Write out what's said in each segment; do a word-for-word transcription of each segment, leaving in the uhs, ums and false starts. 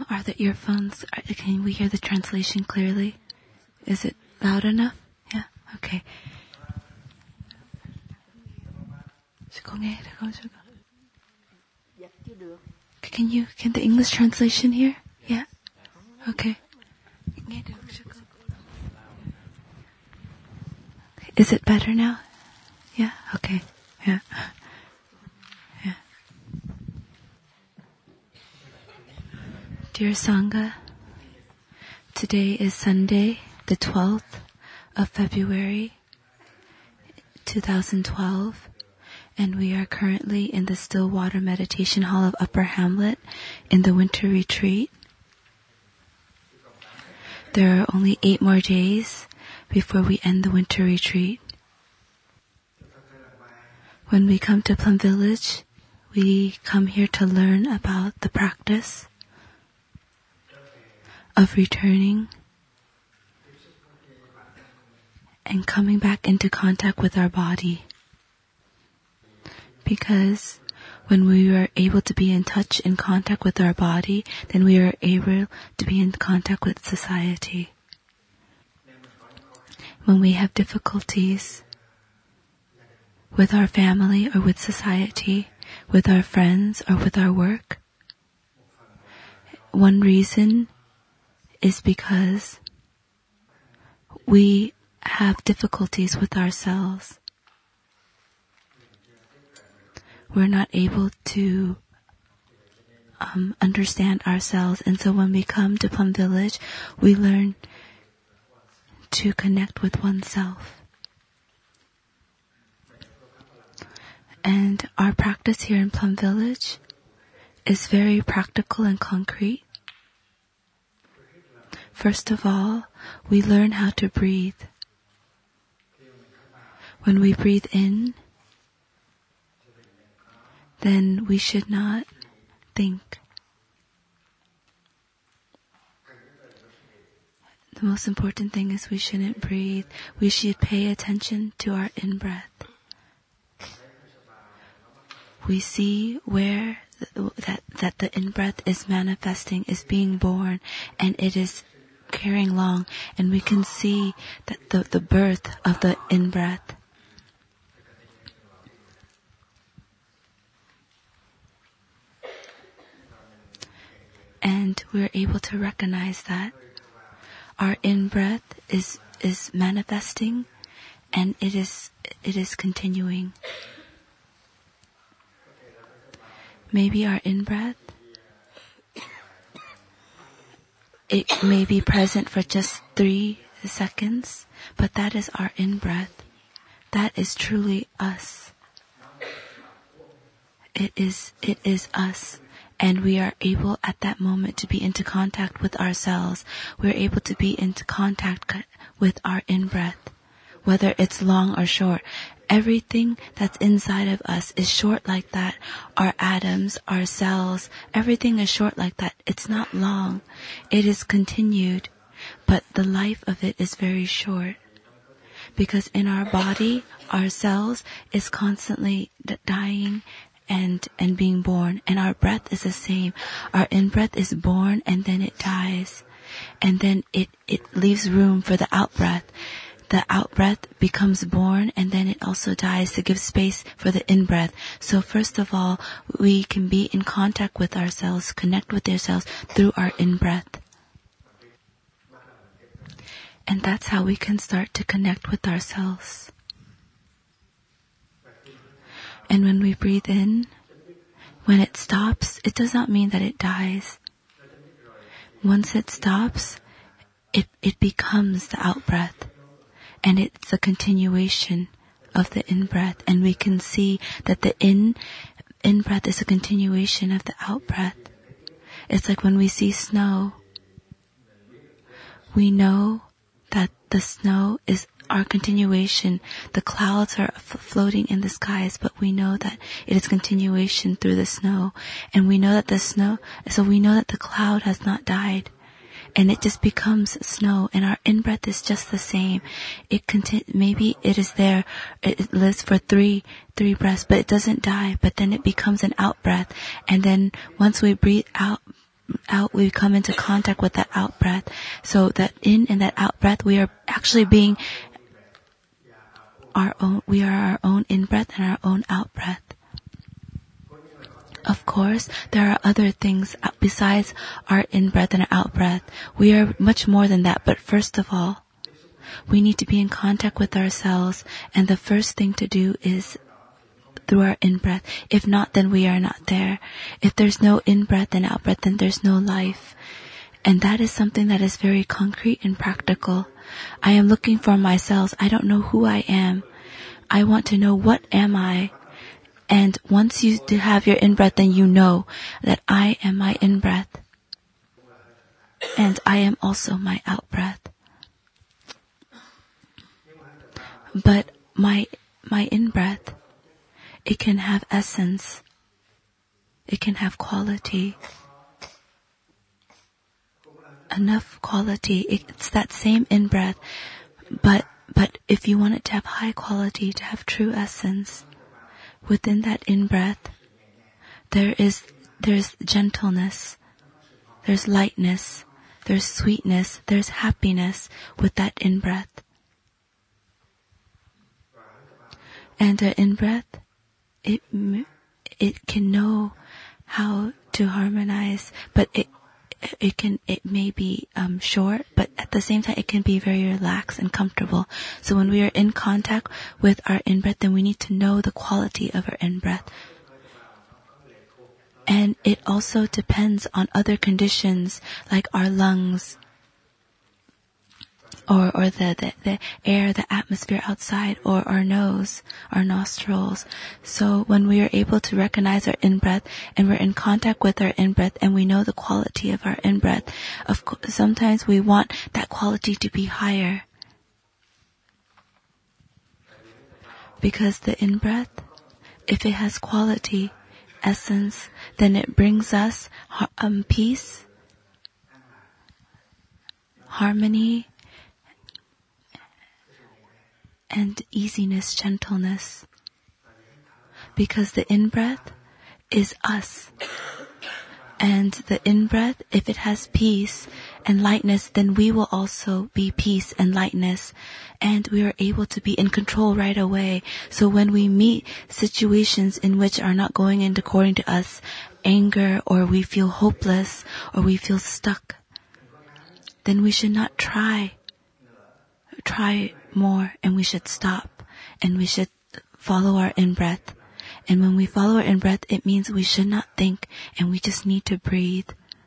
Um, are the earphones, are, can we hear the translation clearly? Is it loud enough? Yeah? Okay. Can you, can the English translation hear? Yeah? Okay. Is it better now? Yeah? Okay. Yeah. Yeah. Dear Sangha, today is Sunday, the twelfth of February, two thousand twelve, and we are currently in the Stillwater Meditation Hall of Upper Hamlet in the winter retreat. There are only eight more days before we end the winter retreat. When we come to Plum Village, we come here to learn about the practice of returning and coming back into contact with our body. Because when we are able to be in touch, in contact with our body, then we are able to be in contact with society. When we have difficulties with our family or with society, with our friends or with our work, one reason is because we have difficulties with ourselves. We're not able to um, understand ourselves, and so when we come to Plum Village, we learn to connect with oneself. And our practice here in Plum Village is very practical and concrete. First of all, we learn how to breathe. When we breathe in, then we should not think. The most important thing is we shouldn't breathe. We should pay attention to our in-breath. We see where that, that the in-breath is manifesting, is being born, and it is carrying along, and we can see that the, the birth of the in-breath. And we're able to recognize that our in-breath is is manifesting, and it is it is continuing. Maybe our in-breath, it may be present for just three seconds, but that is our in-breath. That is truly us. It is it is us. And we are able at that moment to be into contact with ourselves. We're able to be into contact with our in-breath, whether it's long or short. Everything that's inside of us is short like that. Our atoms, our cells, everything is short like that. It's not long. It is continued, but the life of it is very short. Because in our body, our cells is constantly dying and and being born, and our breath is the same. Our in-breath is born and then it dies, and then it it leaves room for the out-breath. The out-breath becomes born and then it also dies to give space for the in-breath. So first of all, we can be in contact with ourselves, connect with ourselves through our in-breath. And that's how we can start to connect with ourselves. And when we breathe in, when it stops, it does not mean that it dies. Once it stops, it, it becomes the out-breath. And it's a continuation of the in-breath. And we can see that the in, in-breath is a continuation of the out-breath. It's like when we see snow, we know that the snow is our continuation. The clouds are f- floating in the skies, but we know that it is continuation through the snow. And we know that the snow, so we know that the cloud has not died. And it just becomes snow, and our in-breath is just the same. It conti- maybe it is there, it lives for three, three breaths, but it doesn't die, but then it becomes an out-breath. And then once we breathe out, out, we come into contact with that out breath. So that in and that out breath, we are actually being our own, we are our own in breath and our own out breath. Of course, there are other things besides our in breath and our out breath. We are much more than that, but first of all, we need to be in contact with ourselves, and the first thing to do is through our in-breath. If not, then we are not there. If there's no in-breath and out-breath, then there's no life. And that is something that is very concrete and practical. I am looking for myself. I don't know who I am. I want to know what am I. And once you have your in-breath, then you know that I am my in-breath. And I am also my out-breath. But my my in-breath, it can have essence. It can have quality. Enough quality. It's that same in-breath. But but if you want it to have high quality, to have true essence, within that in-breath, there is there's gentleness, there's lightness, there's sweetness, there's happiness with that in-breath. And the in-breath, it it can know how to harmonize, but it it can it may be um, short, but at the same time it can be very relaxed and comfortable. So when we are in contact with our in-breath, then we need to know the quality of our in-breath. And it also depends on other conditions like our lungs, or or the, the, the air, the atmosphere outside, or our nose, our nostrils. So when we are able to recognize our in-breath and we're in contact with our in-breath and we know the quality of our in-breath, of course, sometimes we want that quality to be higher. Because the in-breath, if it has quality, essence, then it brings us um, peace, harmony, and easiness, gentleness. Because the in-breath is us. And the in-breath, if it has peace and lightness, then we will also be peace and lightness. And we are able to be in control right away. So when we meet situations in which are not going in according to us, anger, or we feel hopeless, or we feel stuck, then we should not try. Try more, and we should stop, and we should follow our in-breath. And when we follow our in-breath, it means we should not think, and we just need to breathe.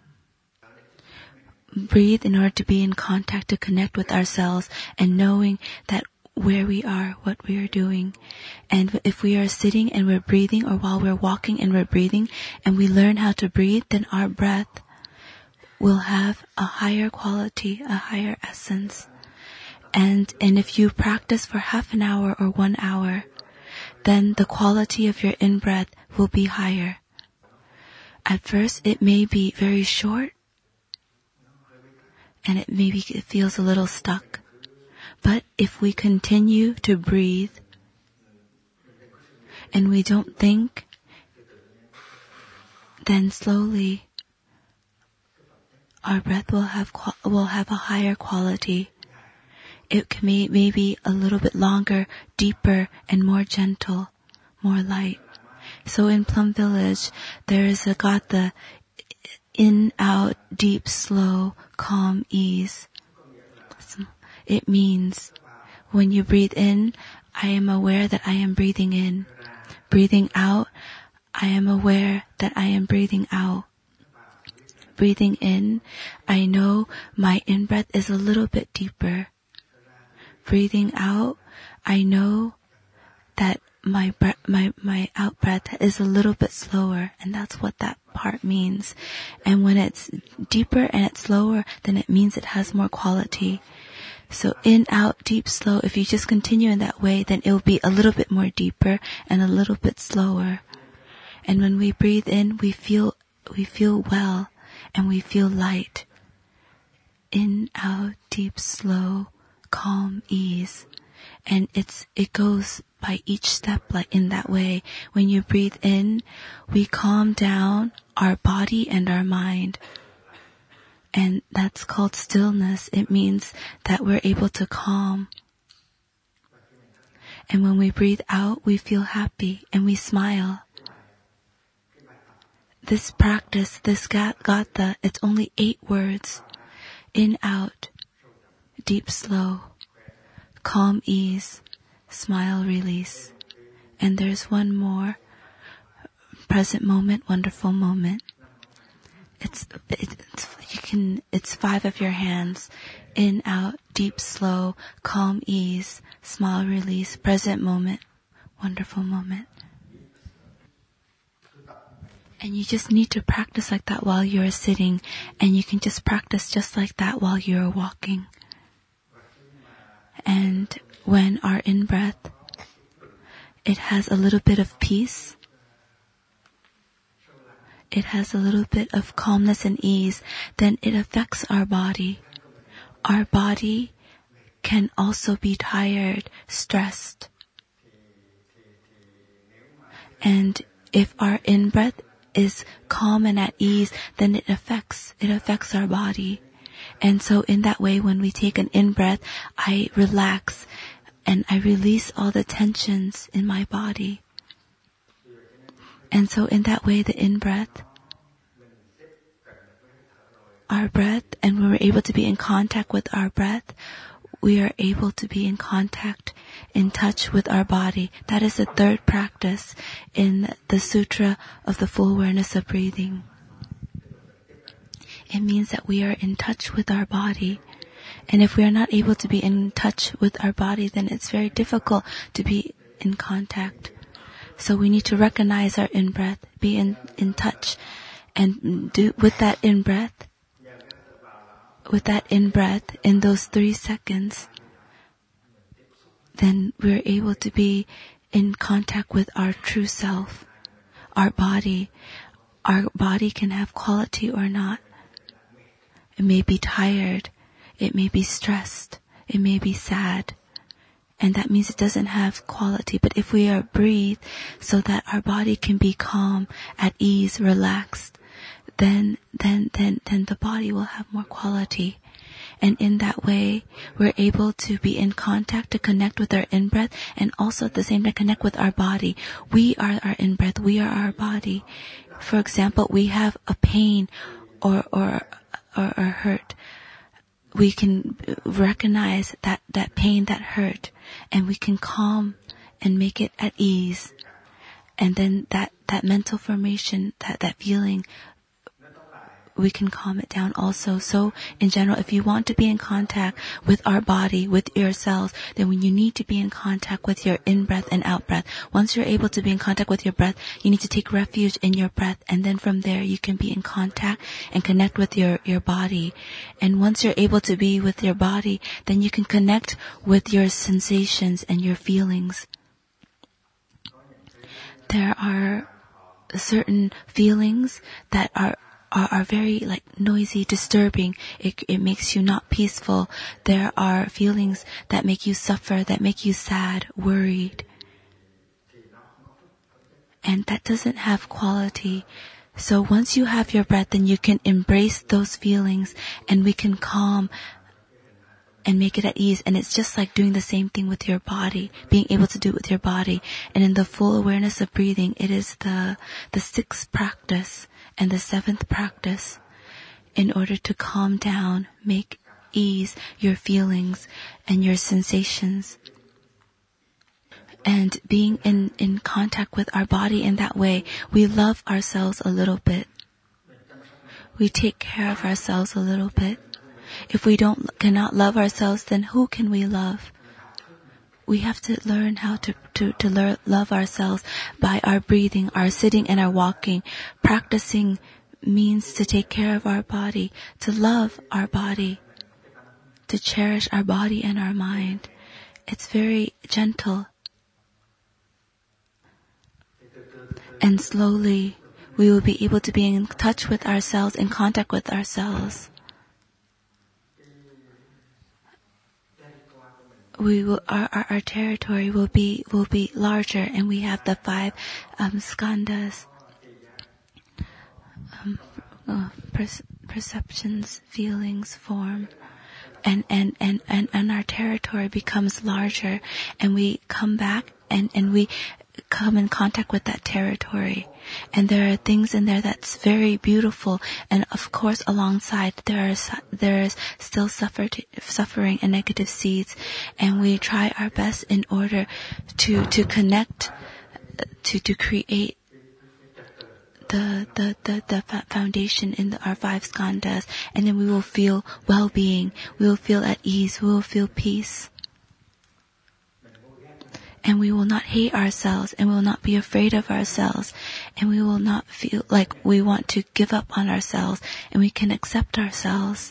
Breathe in order to be in contact, to connect with ourselves, and knowing that where we are, what we are doing. And if we are sitting and we're breathing, or while we're walking and we're breathing, and we learn how to breathe, then our breath will have a higher quality, a higher essence. And, and if you practice for half an hour or one hour, then the quality of your in-breath will be higher. At first, it may be very short, and it maybe it feels a little stuck. But if we continue to breathe, and we don't think, then slowly, our breath will have will have a higher quality. It can be maybe a little bit longer, deeper, and more gentle, more light. So in Plum Village, there is a got the in, out, deep, slow, calm, ease. It means when you breathe in, I am aware that I am breathing in. Breathing out, I am aware that I am breathing out. Breathing in, I know my in-breath is a little bit deeper. Breathing out, I know that my breath, my, my out breath is a little bit slower, and that's what that part means. And when it's deeper and it's slower, then it means it has more quality. So in, out, deep, slow, if you just continue in that way, then it will be a little bit more deeper and a little bit slower. And when we breathe in, we feel, we feel well, and we feel light. In, out, deep, slow, calm, ease. And it's, it goes by each step like in that way. When you breathe in, we calm down our body and our mind. And that's called stillness. It means that we're able to calm. And when we breathe out, we feel happy and we smile. This practice, this gatha, it's only eight words. In, out, deep, slow, calm, ease, smile, release. And there's one more. Present moment, wonderful moment. It's, it's, you can, it's five of your hands. In, out, deep, slow, calm, ease, smile, release, present moment, wonderful moment. And you just need to practice like that while you're sitting, and you can just practice just like that while you're walking. And when our in-breath, it has a little bit of peace, it has a little bit of calmness and ease, then it affects our body. Our body can also be tired, stressed. And if our in-breath is calm and at ease, then it affects, it affects our body. And so in that way, when we take an in-breath, I relax and I release all the tensions in my body. And so in that way, the in-breath, our breath, and when we're able to be in contact with our breath, we are able to be in contact, in touch with our body. That is the third practice in the Sutra of the Full Awareness of Breathing. It means that we are in touch with our body. And if we are not able to be in touch with our body, then it's very difficult to be in contact. So we need to recognize our in-breath, be in, in touch, and do with that in-breath, with that in-breath, in those three seconds, then we're able to be in contact with our true self, our body. Our body can have quality or not. It may be tired, it may be stressed, it may be sad. And that means it doesn't have quality. But if we are breathe so that our body can be calm, at ease, relaxed, then, then, then, then the body will have more quality. And in that way, we're able to be in contact, to connect with our in-breath, and also at the same time connect with our body. We are our in-breath, we are our body. For example, we have a pain or, or, or, or hurt. We can recognize that, that pain, that hurt, and we can calm and make it at ease. And then that, that mental formation, that, that feeling, we can calm it down also. So in general, if you want to be in contact with our body, with yourselves, then when you need to be in contact with your in-breath and out-breath, once you're able to be in contact with your breath, you need to take refuge in your breath, and then from there you can be in contact and connect with your, your body. And once you're able to be with your body, then you can connect with your sensations and your feelings. There are certain feelings that are Are, are very like noisy, disturbing. It, it makes you not peaceful. There are feelings that make you suffer, that make you sad, worried. And that doesn't have quality. So once you have your breath, then you can embrace those feelings, and we can calm and make it at ease. And it's just like doing the same thing with your body, being able to do it with your body. And in the full awareness of breathing, it is the, the sixth practice and the seventh practice in order to calm down, make ease your feelings and your sensations. And being in, in contact with our body in that way, we love ourselves a little bit. We take care of ourselves a little bit. If we don't, cannot love ourselves, then who can we love? We have to learn how to, to, to learn, love ourselves by our breathing, our sitting and our walking. Practicing means to take care of our body, to love our body, to cherish our body and our mind. It's very gentle. And slowly we will be able to be in touch with ourselves, in contact with ourselves. We will, our, our, our territory will be, will be larger, and we have the five, um, skandhas, um, uh, pers- perceptions, feelings form. And, and, and, and, and our territory becomes larger, and we come back and, and we come in contact with that territory. And there are things in there that's very beautiful. And of course, alongside, there is, there is still suffer, suffering and negative seeds. And we try our best in order to, to connect, to, to create the, the, the, the foundation in the, our five skandhas. And then we will feel well-being. We will feel at ease. We will feel peace. And we will not hate ourselves, and we will not be afraid of ourselves, and we will not feel like we want to give up on ourselves, and we can accept ourselves.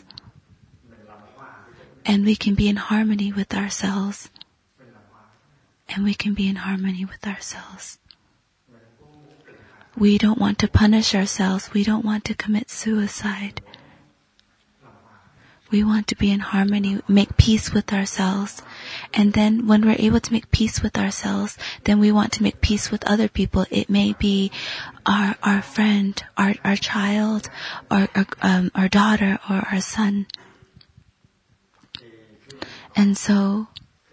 And we can be in harmony with ourselves. And we can be in harmony with ourselves. We don't want to punish ourselves. We don't want to commit suicide. We want to be in harmony, make peace with ourselves. And then when we're able to make peace with ourselves, then we want to make peace with other people. It may be our our friend, our our child, or our, um, our daughter, or our son. And so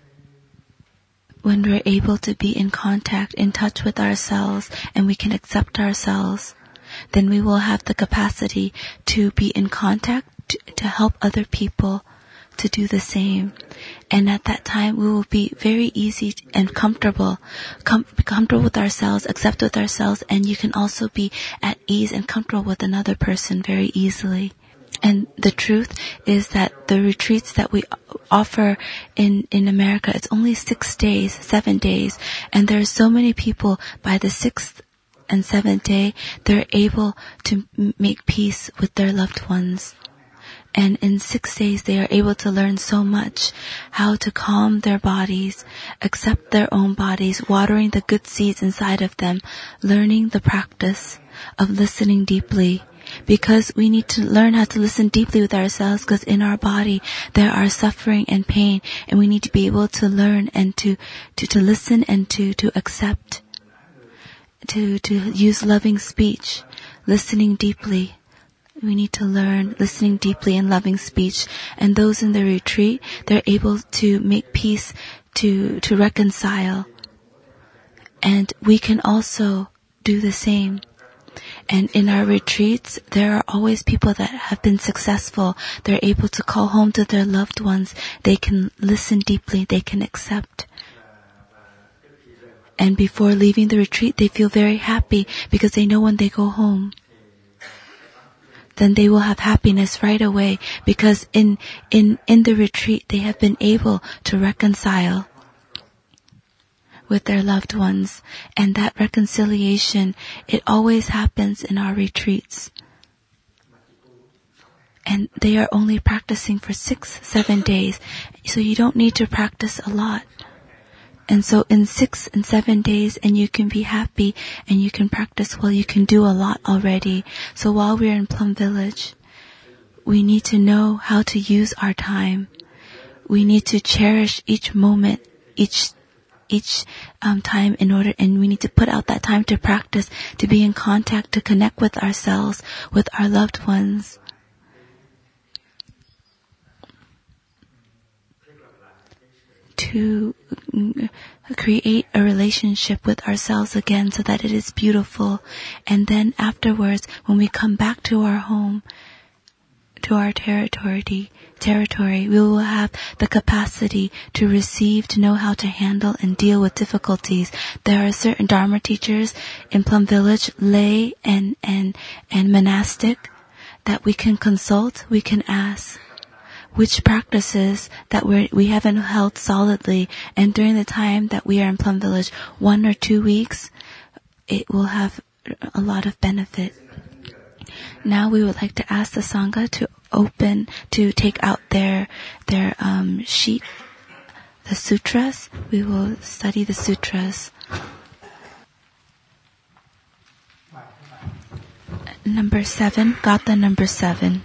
when we're able to be in contact, in touch with ourselves, and we can accept ourselves, then we will have the capacity to be in contact, to, to help other people to do the same. And at that time, we will be very easy and comfortable, com- comfortable with ourselves, accept with ourselves, and you can also be at ease and comfortable with another person very easily. And the truth is that the retreats that we offer in, in America, it's only six days, seven days, and there are so many people by the sixth and seventh day, they're able to m- make peace with their loved ones. And in six days, they are able to learn so much, how to calm their bodies, accept their own bodies, watering the good seeds inside of them, learning the practice of listening deeply. Because we need to learn how to listen deeply with ourselves, because in our body there are suffering and pain, and we need to be able to learn and to, to, to listen and to, to accept, to, to use loving speech, listening deeply. We need to learn listening deeply and loving speech. And those in the retreat, they're able to make peace, to, to reconcile. And we can also do the same. And in our retreats, there are always people that have been successful. They're able to call home to their loved ones. They can listen deeply. They can accept. And before leaving the retreat, they feel very happy because they know when they go home, then they will have happiness right away, because in, in, in the retreat, they have been able to reconcile with their loved ones. And that reconciliation, it always happens in our retreats. And they are only practicing for six, seven days. So you don't need to practice a lot. And so in six and seven days, and you can be happy and you can practice well, you can do a lot already. So while we're in Plum Village, we need to know how to use our time. We need to cherish each moment, each each um, time in order, and we need to put out that time to practice, to be in contact, to connect with ourselves, with our loved ones. To create a relationship with ourselves again so that it is beautiful. And then afterwards, when we come back to our home, to our territory, territory, we will have the capacity to receive, to know how to handle and deal with difficulties. There are certain Dharma teachers in Plum Village, lay and, and, and monastic, that we can consult, we can ask which practices that we we haven't held solidly, and during the time that we are in Plum Village, one or two weeks, it will have a lot of benefit. Now we would like to ask the Sangha to open, to take out their their um, sheet, the sutras. We will study the sutras. Number seven, Gatha number seven.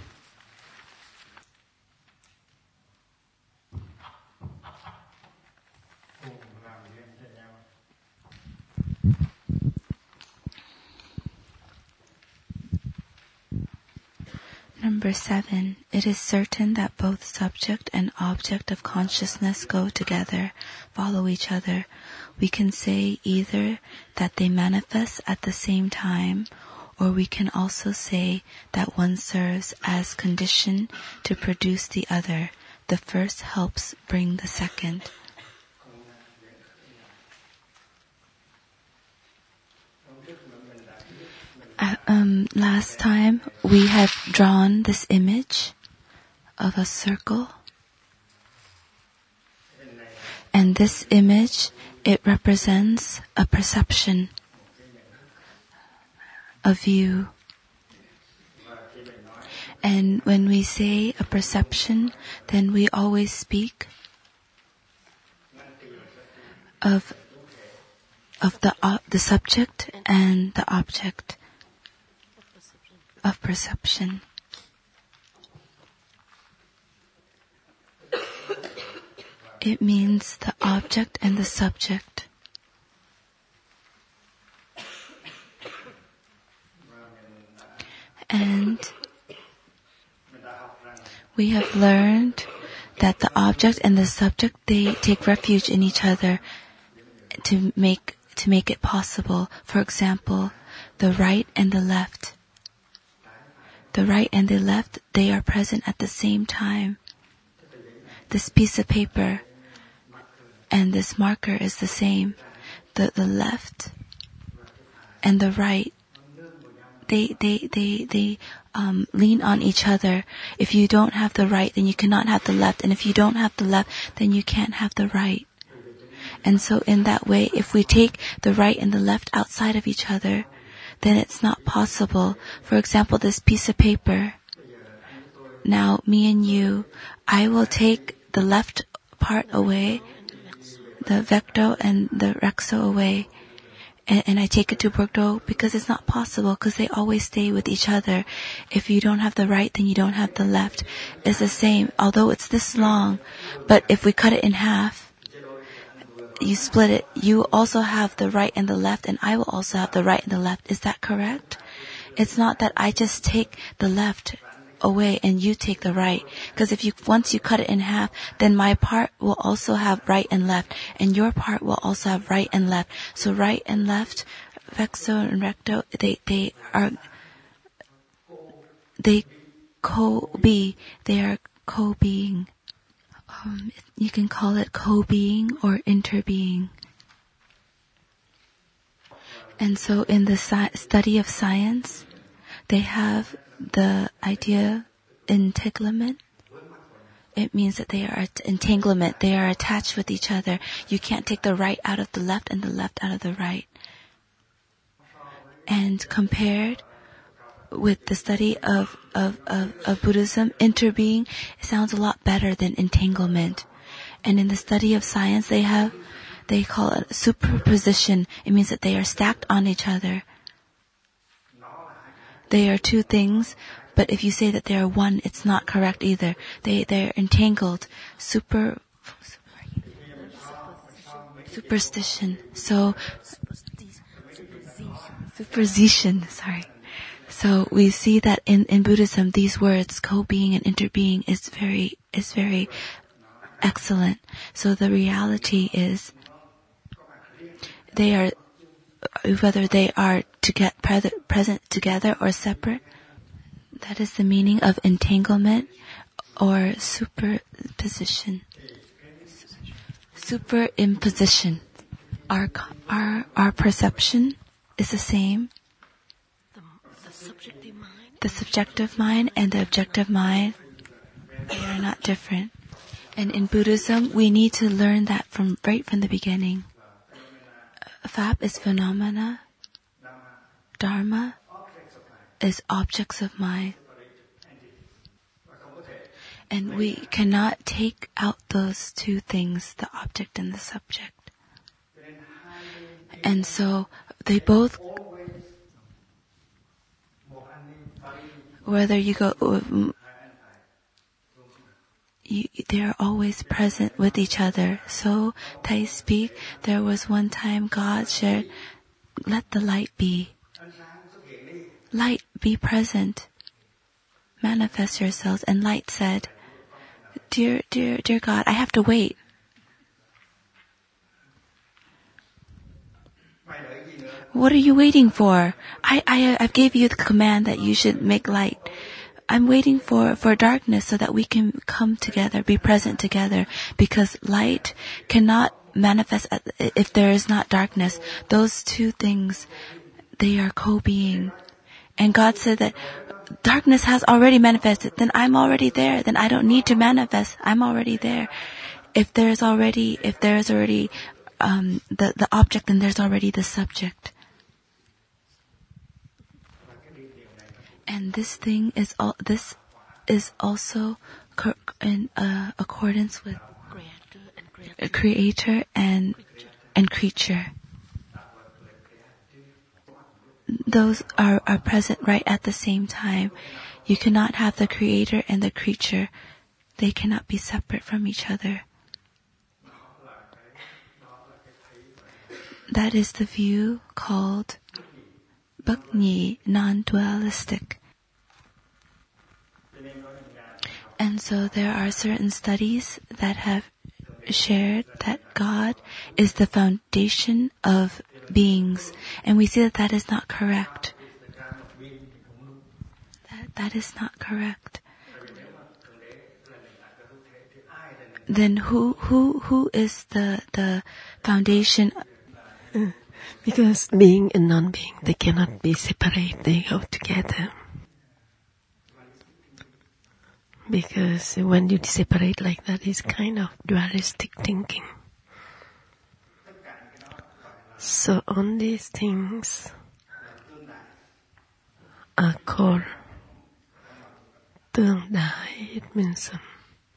number seven. It is certain that both subject and object of consciousness go together, follow each other. We can say either that they manifest at the same time, or we can also say that one serves as condition to produce the other. The first helps bring the second. Uh, um, last time we have drawn this image of a circle, and this image, it represents a perception, a view. And when we say a perception, then we always speak of of the uh, the subject and the object of perception. It means the object and the subject. And we have learned that the object and the subject, they take refuge in each other to make to make it possible. For example, the right and the left. The right and the left, they are present at the same time. This piece of paper and this marker is the same. The the left and the right, they they they they um, lean on each other. If you don't have the right, then you cannot have the left, and if you don't have the left, then you can't have the right. And so in that way, if we take the right and the left outside of each other, then it's not possible. For example, this piece of paper. Now, me and you, I will take the left part away, the vecto and the rexo away, and, and I take it to Bordeaux because it's not possible, because they always stay with each other. If you don't have the right, then you don't have the left. It's the same, although it's this long, but if we cut it in half, you split it, you also have the right and the left, and I will also have the right and the left. Is that correct? It's not that I just take the left away and you take the right. Because if you, once you cut it in half, then my part will also have right and left, and your part will also have right and left. So right and left, vexo and recto, they, they are, they co-be, they are co-being. Um, you can call it co-being or interbeing. And so in the sci- study of science, they have the idea entanglement. It means that they are entanglement. They are attached with each other. You can't take the right out of the left and the left out of the right. And compared with the study of, of, of, of Buddhism, interbeing sounds a lot better than entanglement. And in the study of science, they have, they call it superposition. It means that they are stacked on each other. They are two things, but if you say that they are one, it's not correct either. They, they're entangled. Super, superstition. So, superposition, sorry. So we see that in, in Buddhism, these words, co-being and interbeing, is very, is very excellent. So the reality is, they are, whether they are to get pre- present together or separate, that is the meaning of entanglement or superposition. Superimposition. Our, our, our perception is the same. The subjective mind and the objective mind, they are not different. And in Buddhism, we need to learn that from right from the beginning. Fab is phenomena. Dharma is objects of mind. And we cannot take out those two things, the object and the subject. And so they both, whether you go, you, they are always present with each other. So, Thai speak, there was one time God shared, let the light be. Light be present. manifest yourselves. And light said, Dear, dear, dear God, I have to wait. What are you waiting for? I, I, I gave you the command that you should make light. I'm waiting for, for darkness so that we can come together, be present together, because light cannot manifest if there is not darkness. Those two things, they are co-being. And God said that darkness has already manifested, then I'm already there, then I don't need to manifest, I'm already there. If there's already, if there's already um, the, the object, then there's already the subject. And this thing is all, this is also in uh, accordance with a creator and and creature. Those are, are present right at the same time. You cannot have the creator and the creature. They cannot be separate from each other. That is the view called Bak Nyi, non-dualistic. And so there are certain studies that have shared that God is the foundation of beings, and we see that that is not correct. That, that is not correct. Then who who who is the the foundation? Uh, because being and non-being, they cannot be separate. They go together. Because when you separate like that, it's kind of dualistic thinking. So all these things are called tương đại. It means um,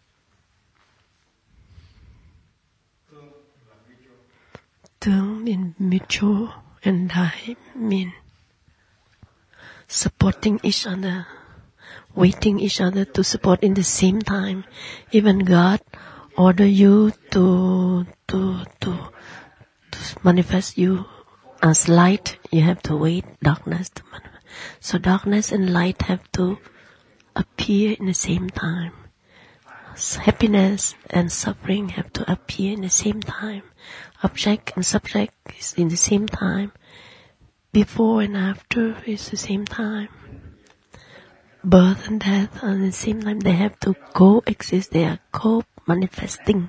tương mean mutual and đại mean supporting each other, waiting each other to support in the same time. Even God order you to to to to manifest you as light. You have to wait darkness to manifest. So darkness and light have to appear in the same time. Happiness and suffering have to appear in the same time. Object and subject is in the same time. Before and after is the same time. Birth and death are the same time. They have to coexist. They are co-manifesting.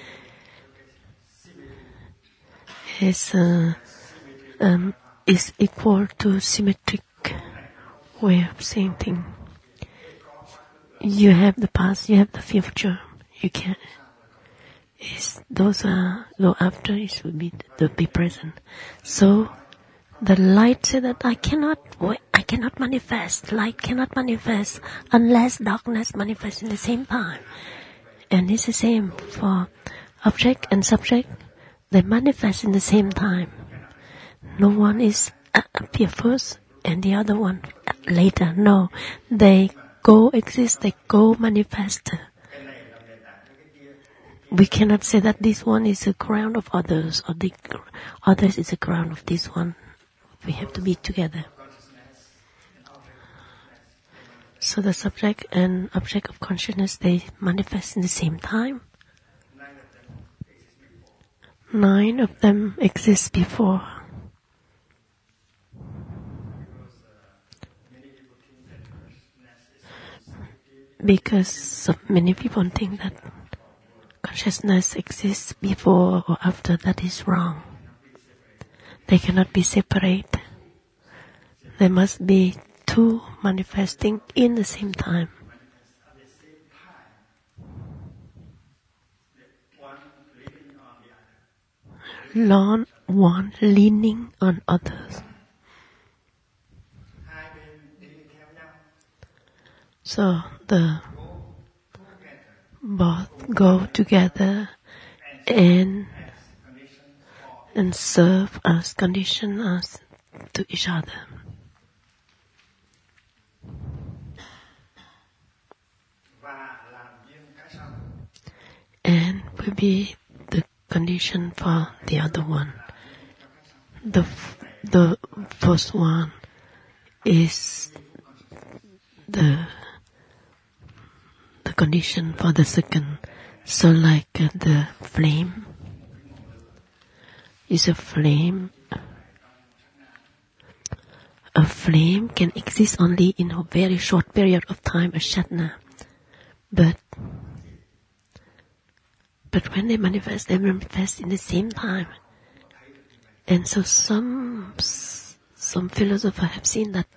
It's uh, um, is equal to symmetric way of seeing things. You have the past, you have the future. You can. It's, those are go after. It will be to be present. So the light said that I cannot, I cannot manifest. Light cannot manifest unless darkness manifests in the same time. And it's the same for object and subject. They manifest in the same time. No one is uh, appear first and the other one later. No, they coexist. They co-manifest. We cannot say that this one is a crown of others or the others is a crown of this one. We have to be together. So the subject and object of consciousness, they manifest in the same time. Nine of them exist before. Because many people think that consciousness exists before or after. That is wrong. They cannot be separate. There must be two manifesting in the same time. One, one leaning on others. So the both go together and and serve as condition as to each other. And will be the condition for the other one. The the first one is the condition for the second. So like uh, the flame is a flame. A flame can exist only in a very short period of time, a shatna. But but when they manifest, they manifest in the same time. And so some some philosophers have seen that,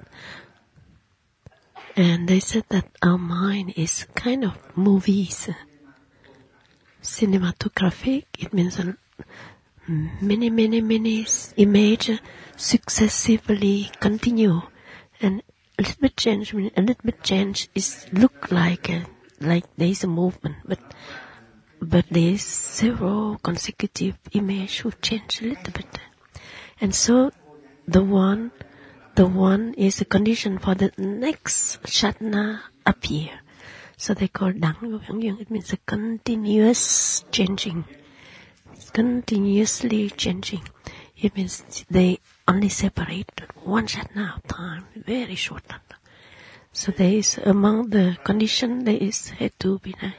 and they said that our mind is kind of movies, cinematographic. It means a many, many, many images successively continue, and a little bit change. A little bit change is look like a, like there is a movement, but but there is several consecutive images who change a little bit, and so the one, the one is a condition for the next shatna appear. So they call dang. It means a continuous changing. Continuously changing. It means they only separate one shatna of time, very short. So there is, among the condition, there is hetu vinaya.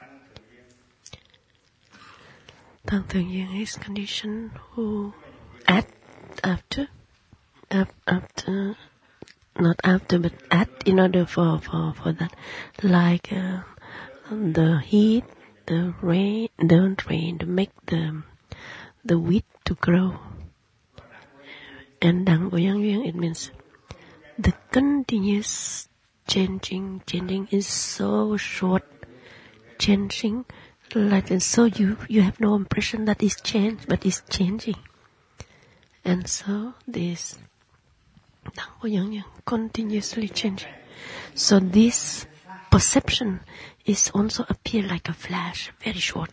Tăng tự nhiên is condition who add after, after, not after, but add in order for, for, for that, like uh, the heat, the rain, don't rain, to make the the wheat to grow. And dang goyang yuen, it means the continuous changing, changing is so short, changing, like, and so you you have no impression that it's changed, but it's changing. And so this dang goyang yuen, continuously changing. So this perception is also appear like a flash, very short,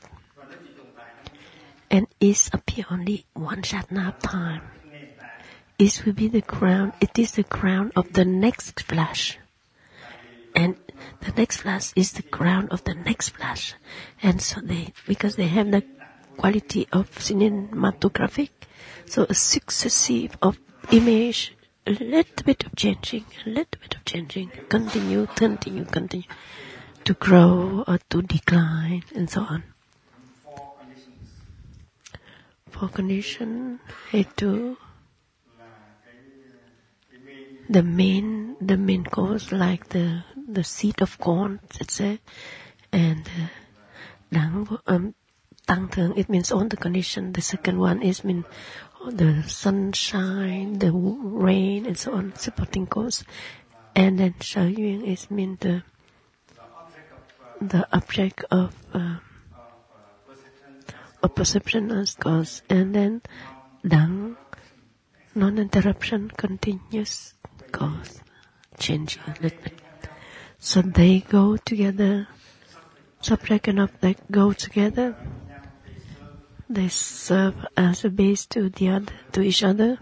and is appear only one shatna of time. It will be the crown. It is the crown of the next flash, and the next flash is the crown of the next flash. And so they, because they have the quality of cinematographic, so a successive of image, a little bit of changing, a little bit of changing, continue, continue, continue, to grow or to decline, and so on. For condition, hetu, the main, the main cause, like the the seed of corn, let's say, and dang um tăng thường, it means all the condition. The second one is mean the sunshine, the rain, and so on, supporting cause. And then Sở Duyên is mean the the object of uh, of perception as cause, and then dang, non-interruption, continuous cause, changing a little bit. So they go together. Subject and object go together. They serve as a base to the other, to each other,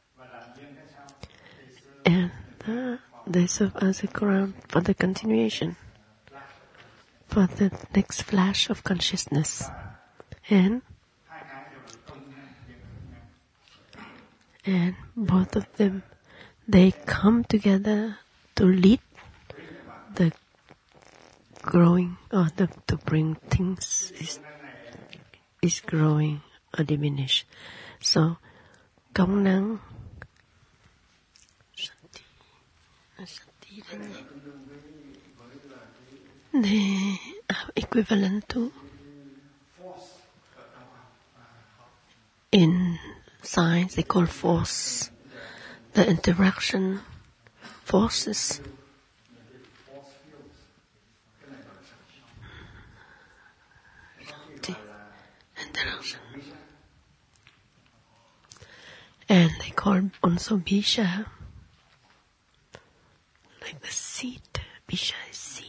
and uh, they serve as a ground for the continuation, for the next flash of consciousness. And and both of them, they come together to lead the growing, or the, to bring things is is growing or diminish. So công năng they are equivalent to, in science they call force, the interaction forces. Interaction. And they call also Bisha, like the seed. Bisha is seed.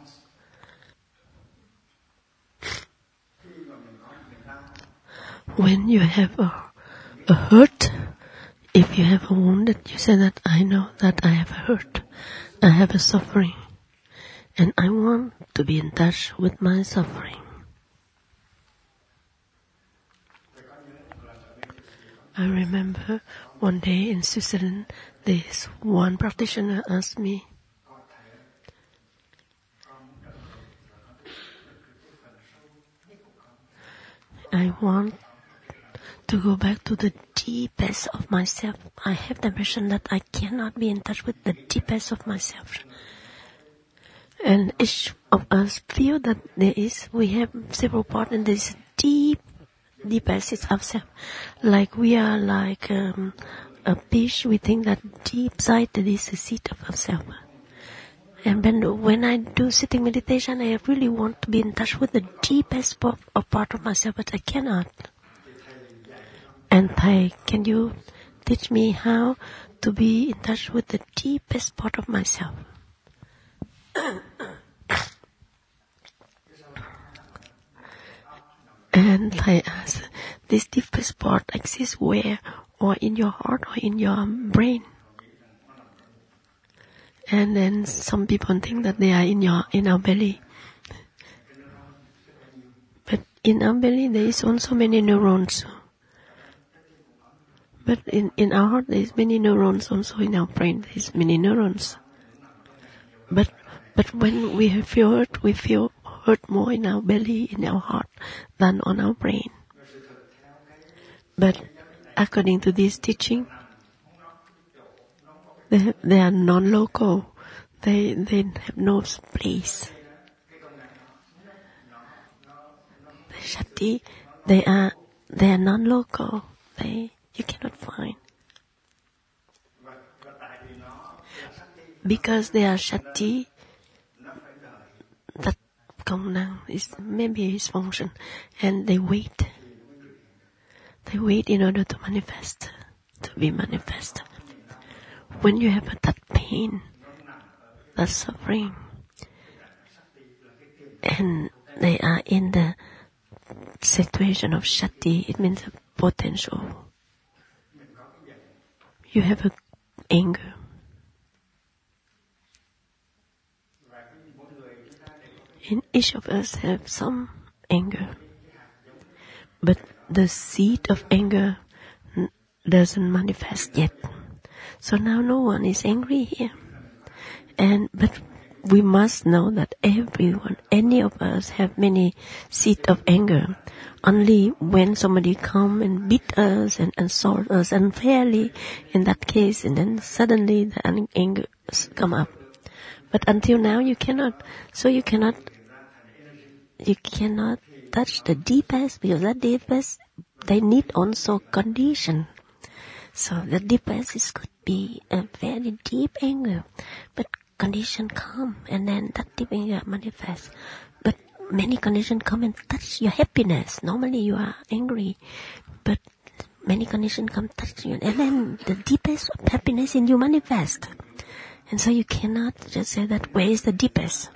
When you have a, a hurt, if you have a wound, you say that I know that I have a hurt, I have a suffering, and I want to be in touch with my suffering. I remember one day in Switzerland, this one practitioner asked me, I want to go back to the deepest of myself. I have the impression that I cannot be in touch with the deepest of myself. And each of us feel that there is, we have several parts and there is deep, deepest of self. Like we are like um, a fish, we think that deep side there is a seat of ourself. And when, when I do sitting meditation, I really want to be in touch with the deepest part of, part of myself, but I cannot. And Thai, can you teach me how to be in touch with the deepest part of myself? And Thai asked, this deepest part exists where? Or in your heart or in your brain? And then some people think that they are in your in our belly. But in our belly there is also many neurons. But in, in our heart there is many neurons, also in our brain there is many neurons. But but when we feel hurt, we feel hurt more in our belly, in our heart, than on our brain. But according to this teaching, they, they are non-local. They they have no place. The Shakti, they are they are non-local. They you cannot find. Because they are Shakti, that công năng is maybe his function, and they wait. They wait in order to manifest, to be manifest. When you have that pain, that suffering, and they are in the situation of Shakti, it means a potential. You have a anger. And each of us have some anger. But the seed of anger doesn't manifest yet. So now no one is angry here. And but we must know that everyone, any of us have many seeds of anger. Only when somebody come and beat us and insult us unfairly, in that case, and then suddenly the anger come up. But until now you cannot, so you cannot, you cannot touch the deepest, because that deepest, they need also condition. So the deepest is could be a very deep anger, but condition come and then that deep anger manifests. But many conditions come and touch your happiness. Normally you are angry, but many conditions come touch you, and then the deepest of happiness in you manifest. And so you cannot just say that where is the deepest.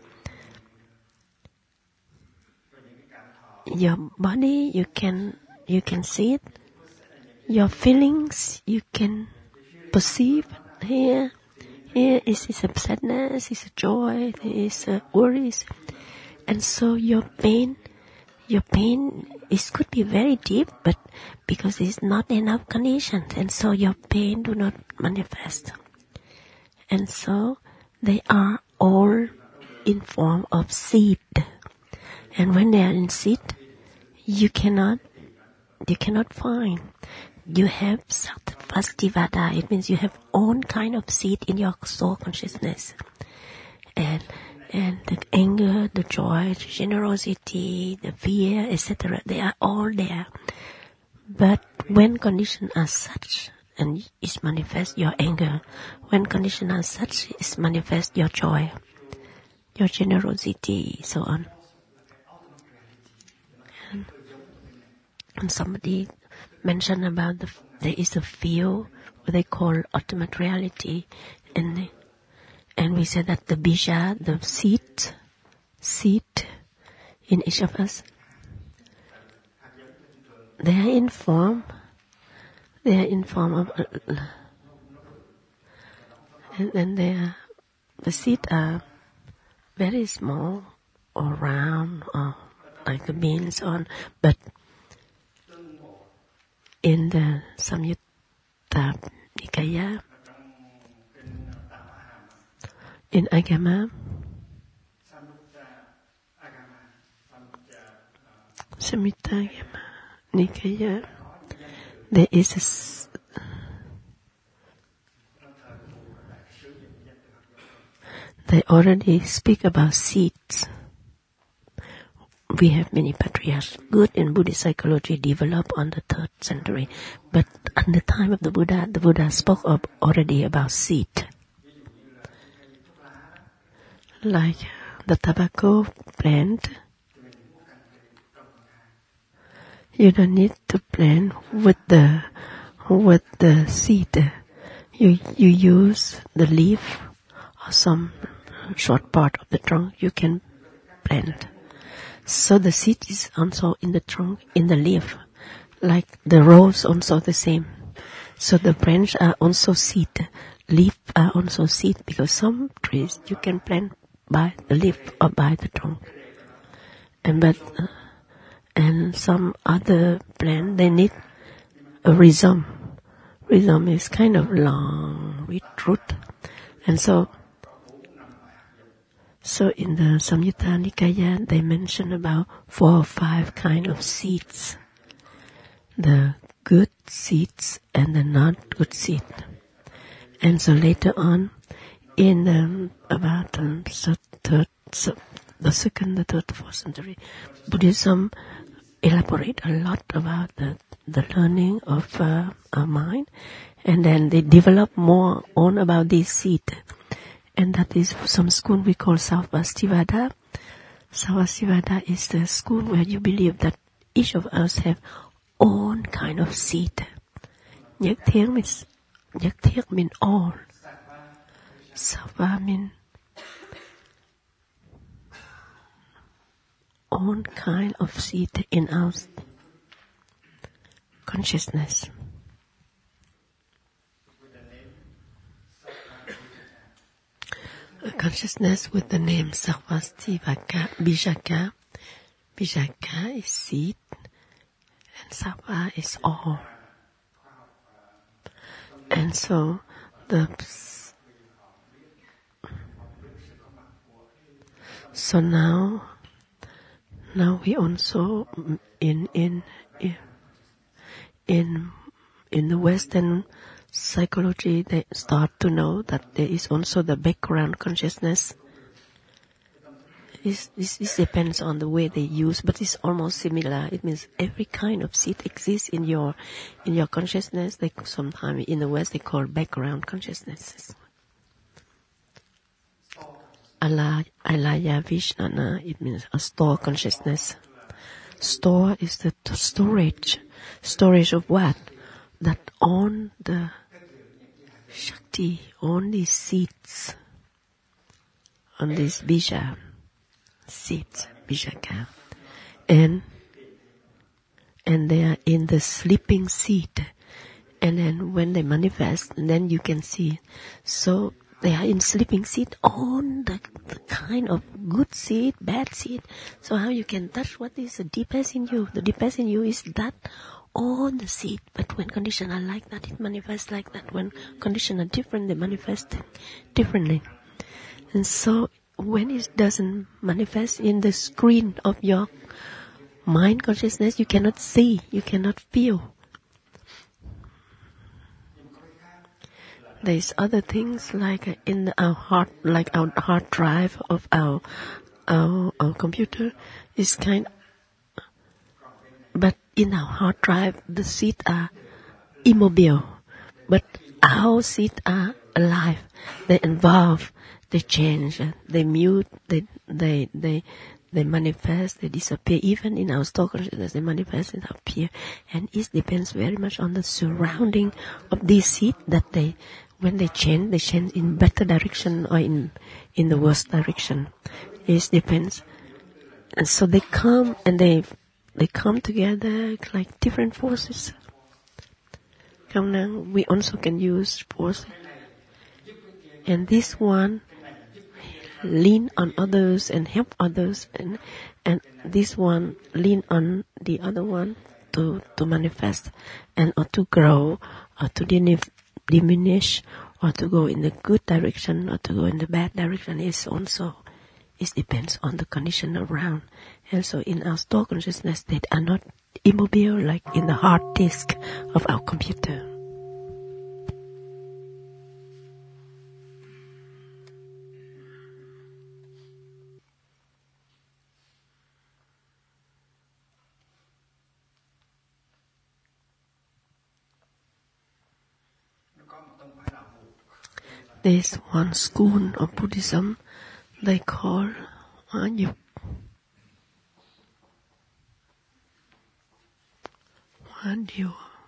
Your body, you can you can see it. Your feelings, you can perceive. Here, here is, is a sadness, is a joy, is a worries. And so your pain, your pain is could be very deep, but because it's not enough conditions, and so your pain do not manifest. And so they are all in form of seed. And when they are in seed, you cannot, you cannot find. You have Sattvastivada. It means you have own kind of seed in your soul consciousness. And, and the anger, the joy, the generosity, the fear, et cetera. They are all there. But when conditions are such, and it manifests your anger. When conditions are such, it manifests your joy, your generosity, so on. And, and somebody mentioned about the there is a field what they call ultimate reality, and they, and we said that the bija, the seed, seed in each of us, they are in form. They are in form of, uh, and then they are, the seeds are very small or round or like the beans on, but in the Samyutta Nikaya, in Agama, Samyutta Agama, Nikaya, there is a s- they already speak about seeds. We have many patriarchs, good in Buddhist psychology, developed on the third century. But at the time of the Buddha, the Buddha spoke of already about seed. Like the tobacco plant, you don't need to plant with the with the seed. You you use the leaf or some short part of the trunk. You can plant. So the seed is also in the trunk, in the leaf, like the rose also the same. So the branch are also seed, leaf are also seed, because some trees you can plant by the leaf or by the trunk. And but uh, and some other plant they need a rhizome. Rhizome is kind of long with root, and so. So in the Samyutta Nikaya, they mention about four or five kind of seeds. The good seeds and the not good seed. And so later on, in um, about um, so third, so the second, the third, fourth century, Buddhism elaborate a lot about the, the learning of uh, our mind. And then they develop more on about these seeds. And that is some school we call Sarvastivada. Sarvastivada is the school where you believe that each of us have own kind of seed. Nhất thiết means, nhất thiết means all. Sarva means own kind of seed in our consciousness. A consciousness with the name Sarvastivaka, Bijaka. Bijaka is seed, and Sarva is all. And so the so now now we also in in in in the Western psychology, they start to know that there is also the background consciousness. This, this, this depends on the way they use, but it's almost similar. It means every kind of seed exists in your in your consciousness. They sometimes in the West they call background consciousnesses. Alaya, alaya vishnana, it means a store consciousness. Store is the storage. Storage of what? That on the Shakti, on these seeds, on these bija, seeds, bijaka, and and they are in the sleeping seed, and then when they manifest, and then you can see, so they are in sleeping seed on the, the kind of good seed, bad seed. So how you can touch what is the deepest in you? The deepest in you is that on the seed, but when conditions are like that, it manifests like that. When conditions are different, they manifest differently. And so when it doesn't manifest in the screen of your mind consciousness, you cannot see, you cannot feel. There's other things like in our heart, like our hard drive of our our, our computer is kind. But in our hard drive, the seeds are immobile, but our seeds are alive. They evolve, they change, they mute, they they they they manifest, they disappear. Even in our store consciousness, they manifest and appear, and it depends very much on the surrounding of these seeds that they. When they change, they change in better direction or in in the worst direction. It depends. And so they come and they they come together like different forces. We also can use force. And this one lean on others and help others, and and this one lean on the other one to to manifest and or to grow or to diminish. diminish or to go in the good direction or to go in the bad direction is also, it depends on the condition around. And so in our store consciousness, they are not immobile like in the hard disk of our computer. There's one school of Buddhism they call Hóa Diệu. Hóa Diệu.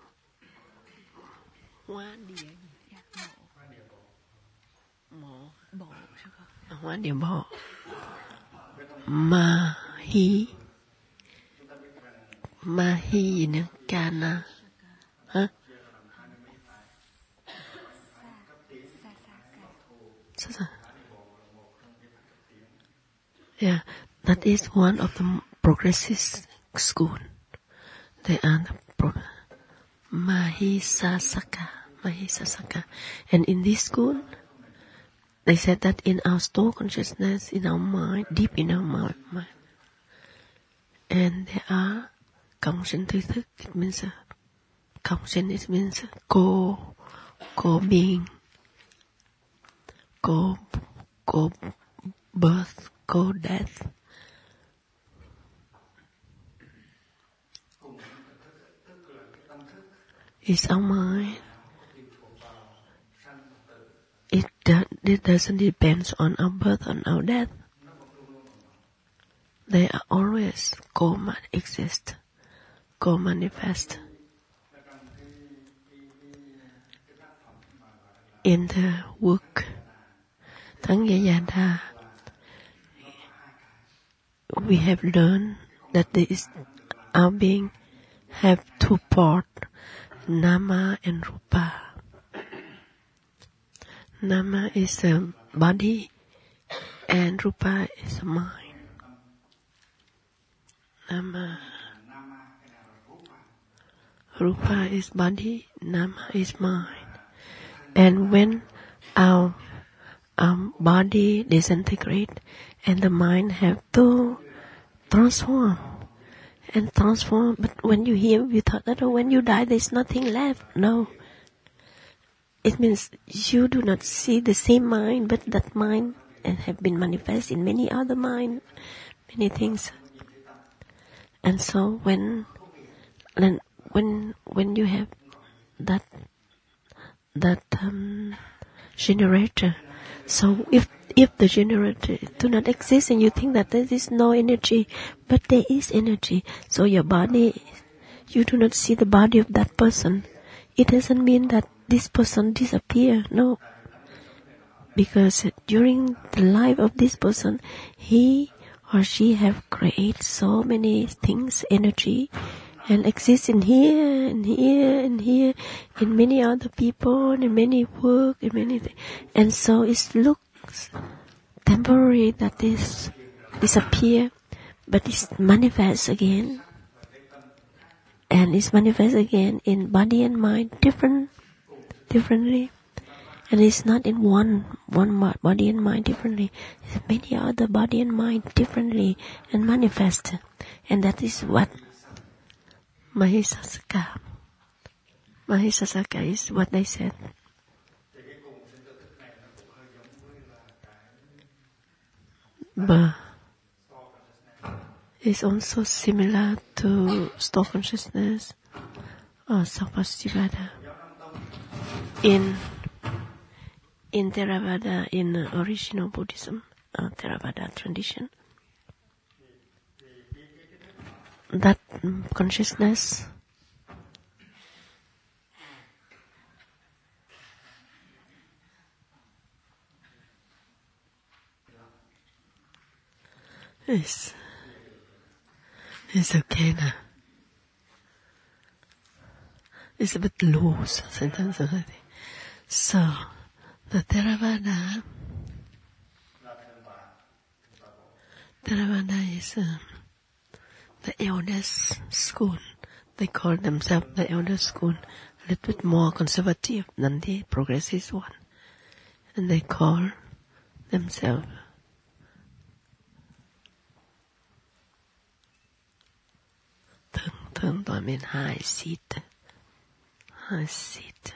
Hóa Diệu. Hóa Diệu Bộ. Ma Hi. Ma Hi gì nữa? Kana. Hả? Yeah, that is one of the progressive school. They are the pro- Mahisasaka, Mahisasaka, and in this school, they said that in our store consciousness, in our mind, deep in our mind, mind and there are conscious thức. It means uh, conscious. It means uh, co, co being, co, co birth, co death. It's our mind. It, do, it doesn't depend on our birth, on our death. They are always co-exist, co-manifest. In the work, Tangyayada, we have learned that there is our being have two parts, Nama and Rupa. Nama is a body and Rupa is a mind. Nama, Rupa is body, Nama is mind. And when our, our body disintegrate and the mind have to transform and transform, but when you hear, you thought that oh, when you die there's nothing left. No. It means you do not see the same mind, but that mind and have been manifest in many other mind, many things. And so when, when, when, when you have that, that, um, generator, so if, if the generator do not exist and you think that there is no energy, but there is energy, so your body, you do not see the body of that person. It doesn't mean that this person disappear, no. Because during the life of this person, he or she have created so many things, energy, and exist in here, and here, and here, in many other people, in many work, in many things. And so it looks temporary that this disappear, but it manifests again. And it's manifest again in body and mind, different, differently. And it's not in one, one body and mind differently. It's many other body and mind differently and manifest. And that is what Mahisasaka. Mahisasaka is what they said. But it's also similar to store consciousness or Sarvastivada. In in Theravada, in uh, original Buddhism, uh, Theravada tradition, that um, consciousness is is okay now. It's a bit loose sometimes already. So the Theravada, Theravada is uh, the eldest school. They call themselves the eldest school, a little bit more conservative than the progressive one. And they call themselves Thượng hướng tọa means high seat. High seat.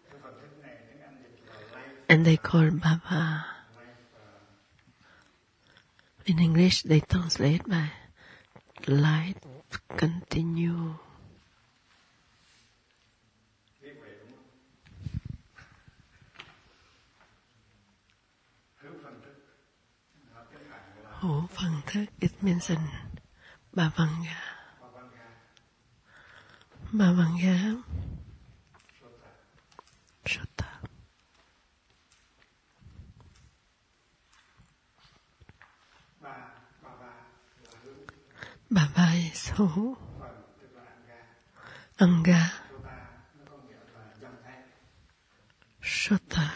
And they call Baba. In English, they translate by life continue. Hữu phần thức, it means in Bhavanga. Bhavanga. Sutta. Baba is who? Anga. Sutta.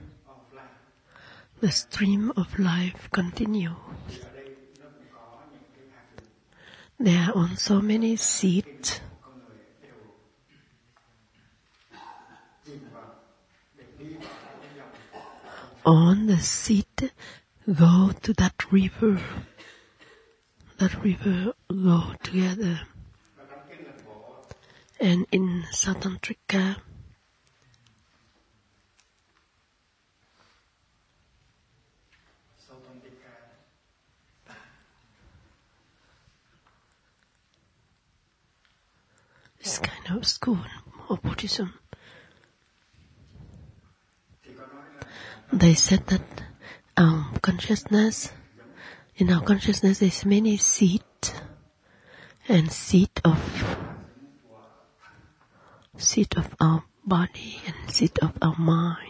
The stream of life continues. There are also many seeds. On the seed, go to that river. That river go together. And in Southern Africa, this kind of school of Buddhism, they said that our consciousness, in our consciousness there's many seeds, and seed of seed of our body and seed of our mind.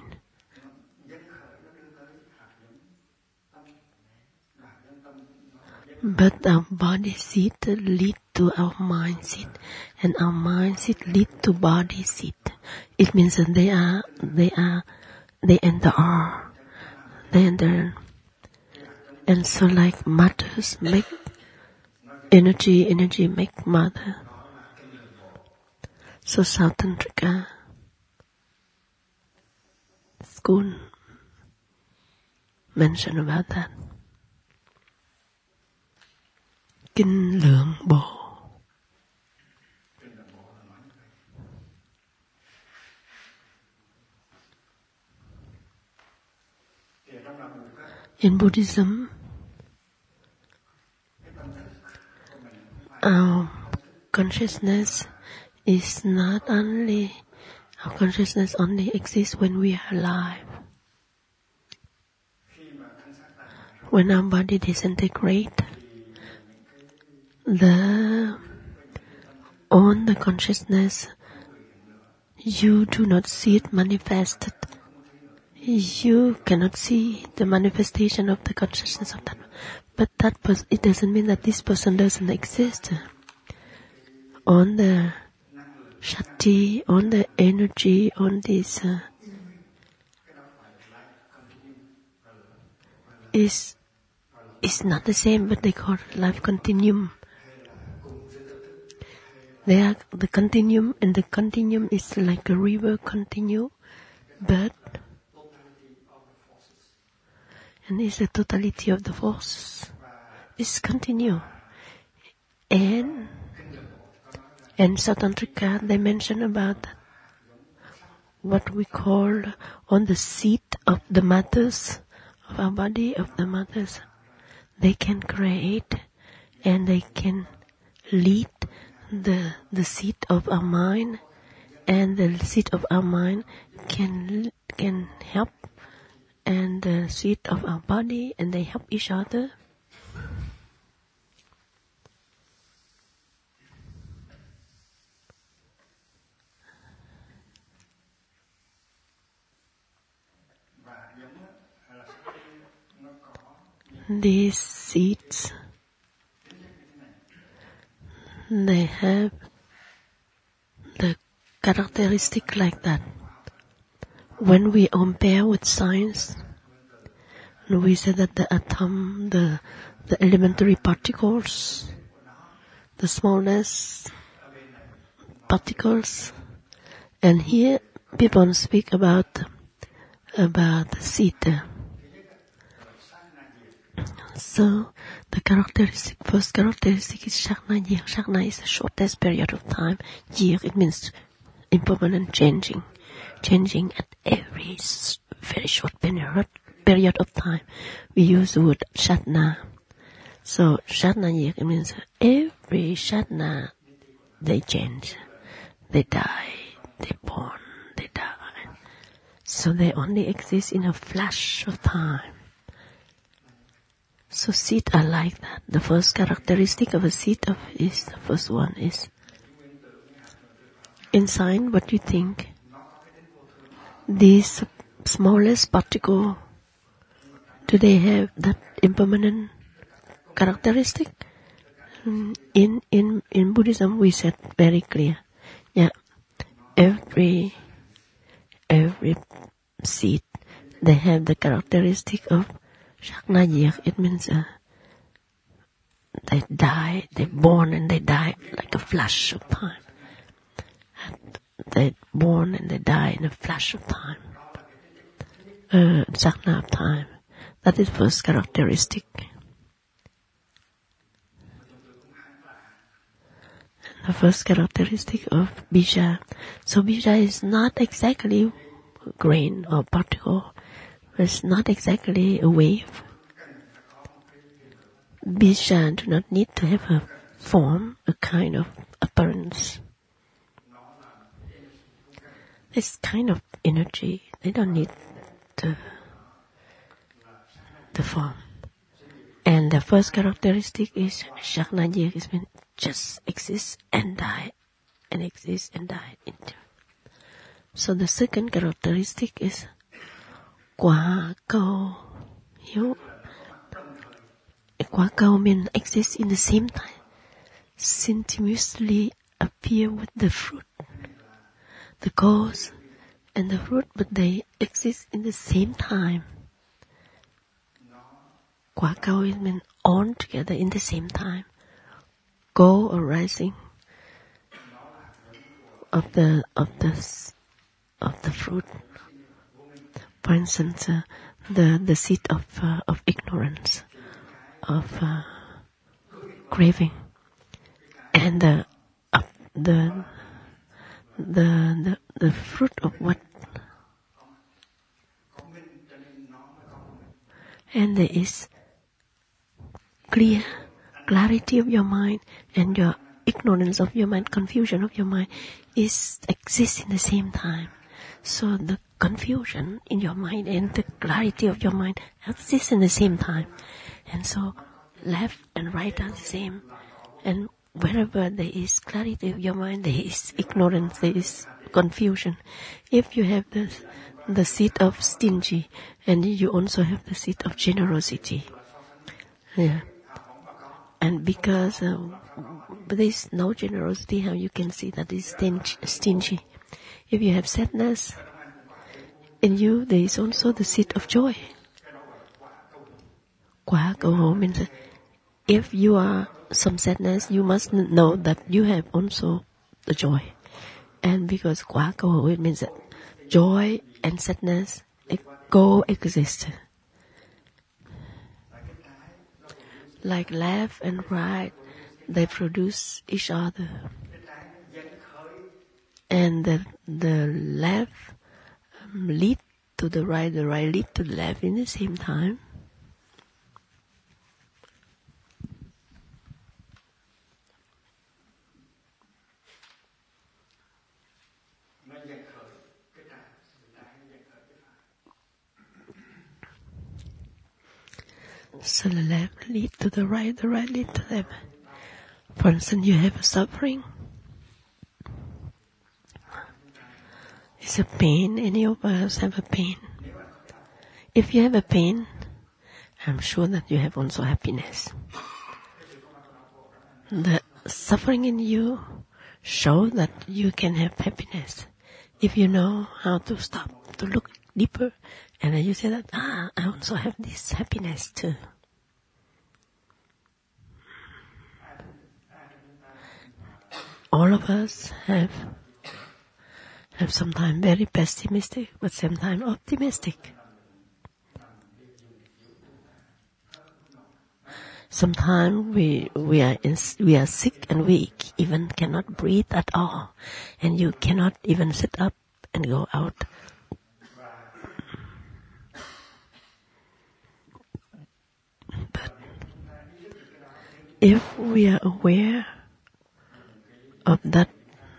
But our body seed lead to our mind seed, and our mind seed lead to body seed. It means that they are, they are, they enter all, they enter. And so like mothers make energy, energy make mother. So South Africa school mention about that. Kinh Lượng Bộ. In Buddhism, our consciousness is not only, our consciousness only exists when we are alive. When our body disintegrates, the on the consciousness, you do not see it manifested. You cannot see the manifestation of the consciousness of that. But that pers- it doesn't mean that this person doesn't exist. On the Shakti, on the energy, on this uh, is is not the same, but they call it life continuum. They are the continuum, and the continuum is like a river continue, but and it's the totality of the forces. It's continue. And in South Africa, they mention about what we call on the seat of the mothers, of our body, of the mothers. They can create and they can lead the the seat of our mind, and the seat of our mind can can help and the seat of our body, and they help each other. These seeds, they have the characteristic like that. When we compare with science, we say that the atom, the the elementary particles, the smallest particles, and here people speak about about the seed. So the characteristic, first characteristic is Shakna Year. Shakna is the shortest period of time. Year, it means impermanent, changing, changing at every very short period period of time. We use the word Shatna. So Shatna Year, it means every Shatna they change, they die, they born, they die. So they only exist in a flash of time. So seed are like that. The first characteristic of a seed of is the first one is inside what you think. These smallest particle, do they have that impermanent characteristic? In in in Buddhism we said very clear. Yeah, every every seed they have the characteristic of Shakna Year. It means uh, they die, they born and they die like a flash of time. And they born and they die in a flash of time. Uh, Shakna of time. That is first characteristic. And the first characteristic of Bija. So Bija is not exactly grain or particle. It's not exactly a wave. Bija do not need to have a form, a kind of appearance. It's kind of energy. They don't need the, the form. And the first characteristic is Shakna Year, is mean just exist and die, and exist and die. So the second characteristic is Quả Cầu Hiếu. Quả Cầu means exist in the same time, simultaneously appear with the fruit, the cause and the fruit, but they exist in the same time. Quả Cầu means all together in the same time. Go arising of the of the of the fruit. For instance, uh, the the seed of uh, of ignorance, of uh, craving, and the uh, the the the the fruit of what, and there is clear clarity of your mind, and your ignorance of your mind, confusion of your mind, is exists in the same time. So the confusion in your mind and the clarity of your mind exist in the same time. And so left and right are the same. And wherever there is clarity of your mind, there is ignorance, there is confusion. If you have the, the seed of stingy, and you also have the seed of generosity. Yeah. And because uh, there is no generosity, how you can see that is stingy. If you have sadness in you, there is also the seed of joy. Quả Cầu means if you are some sadness, you must know that you have also the joy. And because Quả Cầu, it means that joy and sadness coexist. Like left and right, they produce each other. And the, the left um, lead to the right, the right lead to the left in the same time. So the left lead to the right, the right lead to the left. For instance, you have a suffering. It's a pain. Any of us have a pain. If you have a pain, I'm sure that you have also happiness. The suffering in you shows that you can have happiness. If you know how to stop, to look deeper, and then you say that, ah, I also have this happiness too. All of us have have sometimes very pessimistic, but sometimes optimistic. sometimes we we are in, we are sick and we even cannot breathe at all, and you cannot even sit up and go out. But if we are aware of that,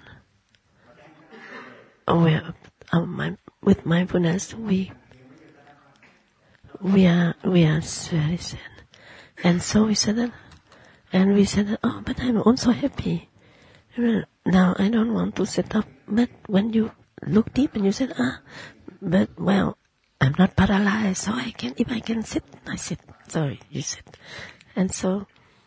aware of, of my, with mindfulness, we we are we are very sad, and so we said that, and we said that, oh, but I'm also happy. Now I don't want to sit up, but when you look deep and you said, ah, but well, I'm not paralyzed, so I can, if I can sit, I sit. Sorry, you sit. And so,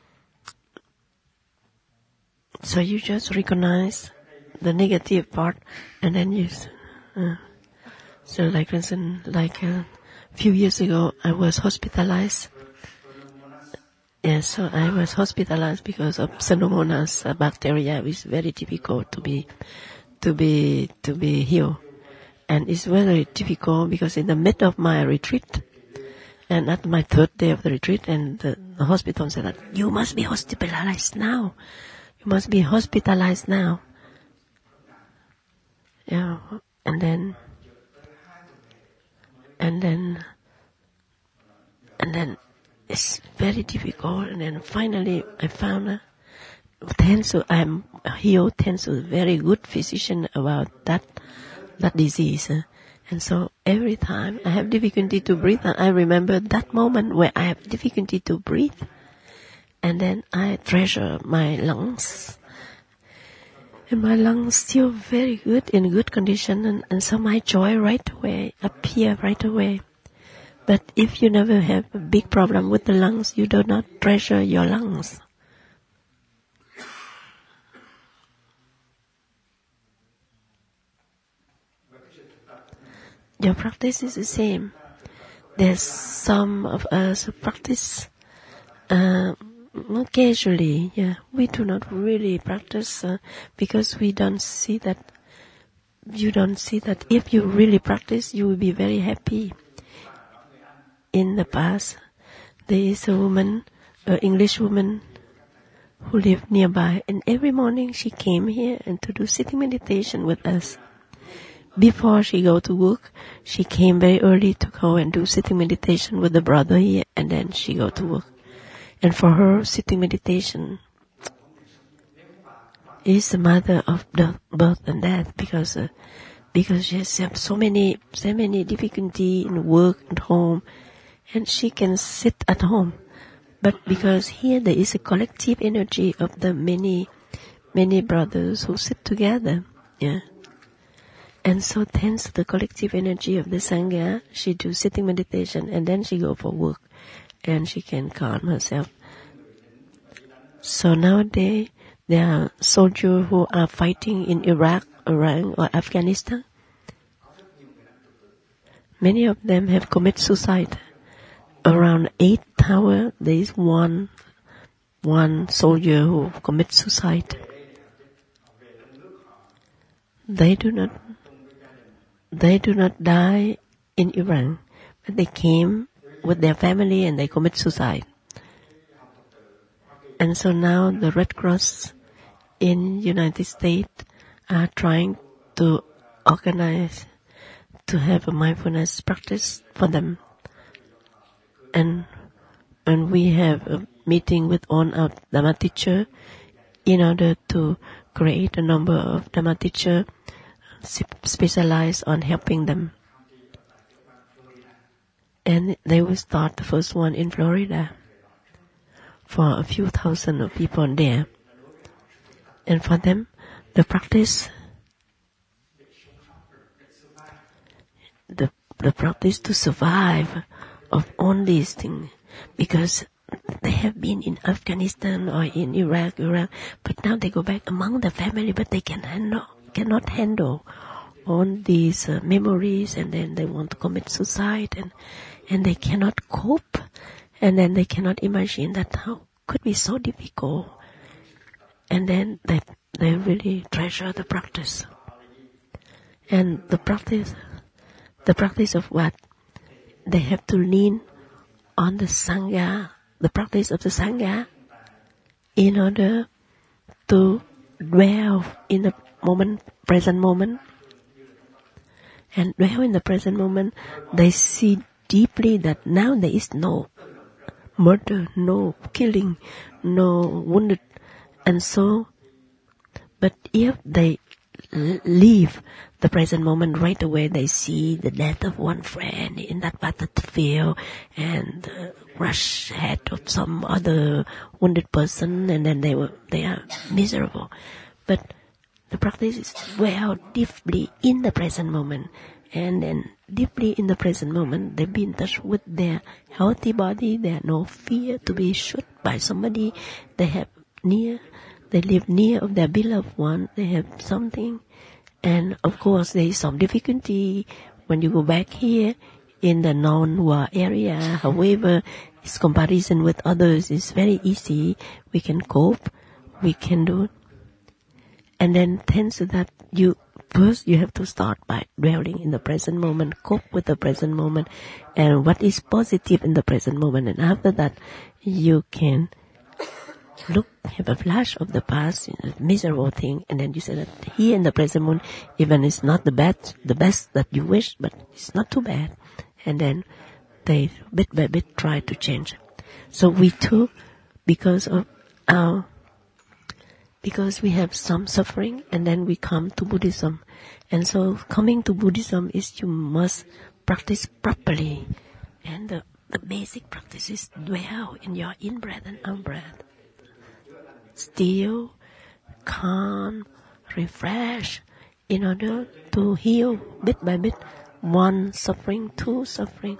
so you just recognize the negative part, and then you, uh, so like, for instance, like a few years ago, I was hospitalized. Yes, so I was hospitalized because of Pseudomonas bacteria, which is very difficult to be, to be, to be healed. And it's very difficult because in the middle of my retreat, and at my third day of the retreat, and the, the hospital said that, you must be hospitalized now. You must be hospitalized now. Yeah, and then, and then, and then, it's very difficult, and then finally I found, uh, thanks to, I'm healed, thanks to a very good physician about that, that disease. Uh, and so every time I have difficulty to breathe, and I remember that moment where I have difficulty to breathe, and then I treasure my lungs. And my lungs still very good, in good condition, and, and so my joy right away appear right away. But if you never have a big problem with the lungs, you do not treasure your lungs. Your practice is the same. There's some of us who practice uh, casually. Yeah, we do not really practice uh, because we don't see that. You don't see that if you really practice, you will be very happy. In the past, there is a woman, an English woman, who lived nearby, and every morning she came here and to do sitting meditation with us. Before she go to work, she came very early to go and do sitting meditation with the brother here, and then she go to work. And for her, sitting meditation is the mother of the birth and death, because uh, because she has so many so many difficulty in work and home. And she can sit at home. But because here there is a collective energy of the many, many brothers who sit together. Yeah. And so thanks to the collective energy of the Sangha, she do sitting meditation and then she go for work. And she can calm herself. So nowadays, there are soldiers who are fighting in Iraq, Iran, or Afghanistan. Many of them have committed suicide. Around eight hours, there is one, one soldier who commits suicide. They do not, they do not die in Iran, but they came with their family and they commit suicide. And so now the Red Cross in United States are trying to organize to have a mindfulness practice for them. And and we have a meeting with all our Dhamma teacher in order to create a number of Dhamma teacher specialized on helping them. And they will start the first one in Florida for a few thousand of people there. And for them, the practice, the the practice to survive of all these things, because they have been in Afghanistan or in Iraq, Iraq, but now they go back among the family, but they can handle, cannot handle all these uh, memories, and then they want to commit suicide, and and they cannot cope, and then they cannot imagine that how could be so difficult, and then they they really treasure the practice, and the practice, the practice of what? They have to lean on the Sangha the practice of the Sangha in order to dwell in the moment, present moment. And dwell in the present moment, they see deeply that now there is no murder, no killing, no wounded. And so, but if they leave the present moment right away, they see the death of one friend in that battlefield and the rush head of some other wounded person, and then they were they are miserable. But the practice is dwell deeply in the present moment, and then deeply in the present moment, they be in touch with their healthy body. They have no fear to be shot by somebody. They have near, they live near of their beloved one. They have something, and of course there is some difficulty when you go back here in the non-war area. However, its comparison with others is very easy. We can cope. We can do it. And then thanks to that, you first you have to start by dwelling in the present moment, cope with the present moment, and what is positive in the present moment. And after that, you can look, have a flash of the past, a miserable thing, and then you say that here in the present moment, even it's not the best, the best that you wish, but it's not too bad. And then they bit by bit try to change. So we too, because of our Because we have some suffering, and then we come to Buddhism. And so coming to Buddhism is you must practice properly. And the, the basic practice is dwell in your in-breath and out-breath. Still, calm, refresh, in order to heal bit by bit, one suffering, two suffering.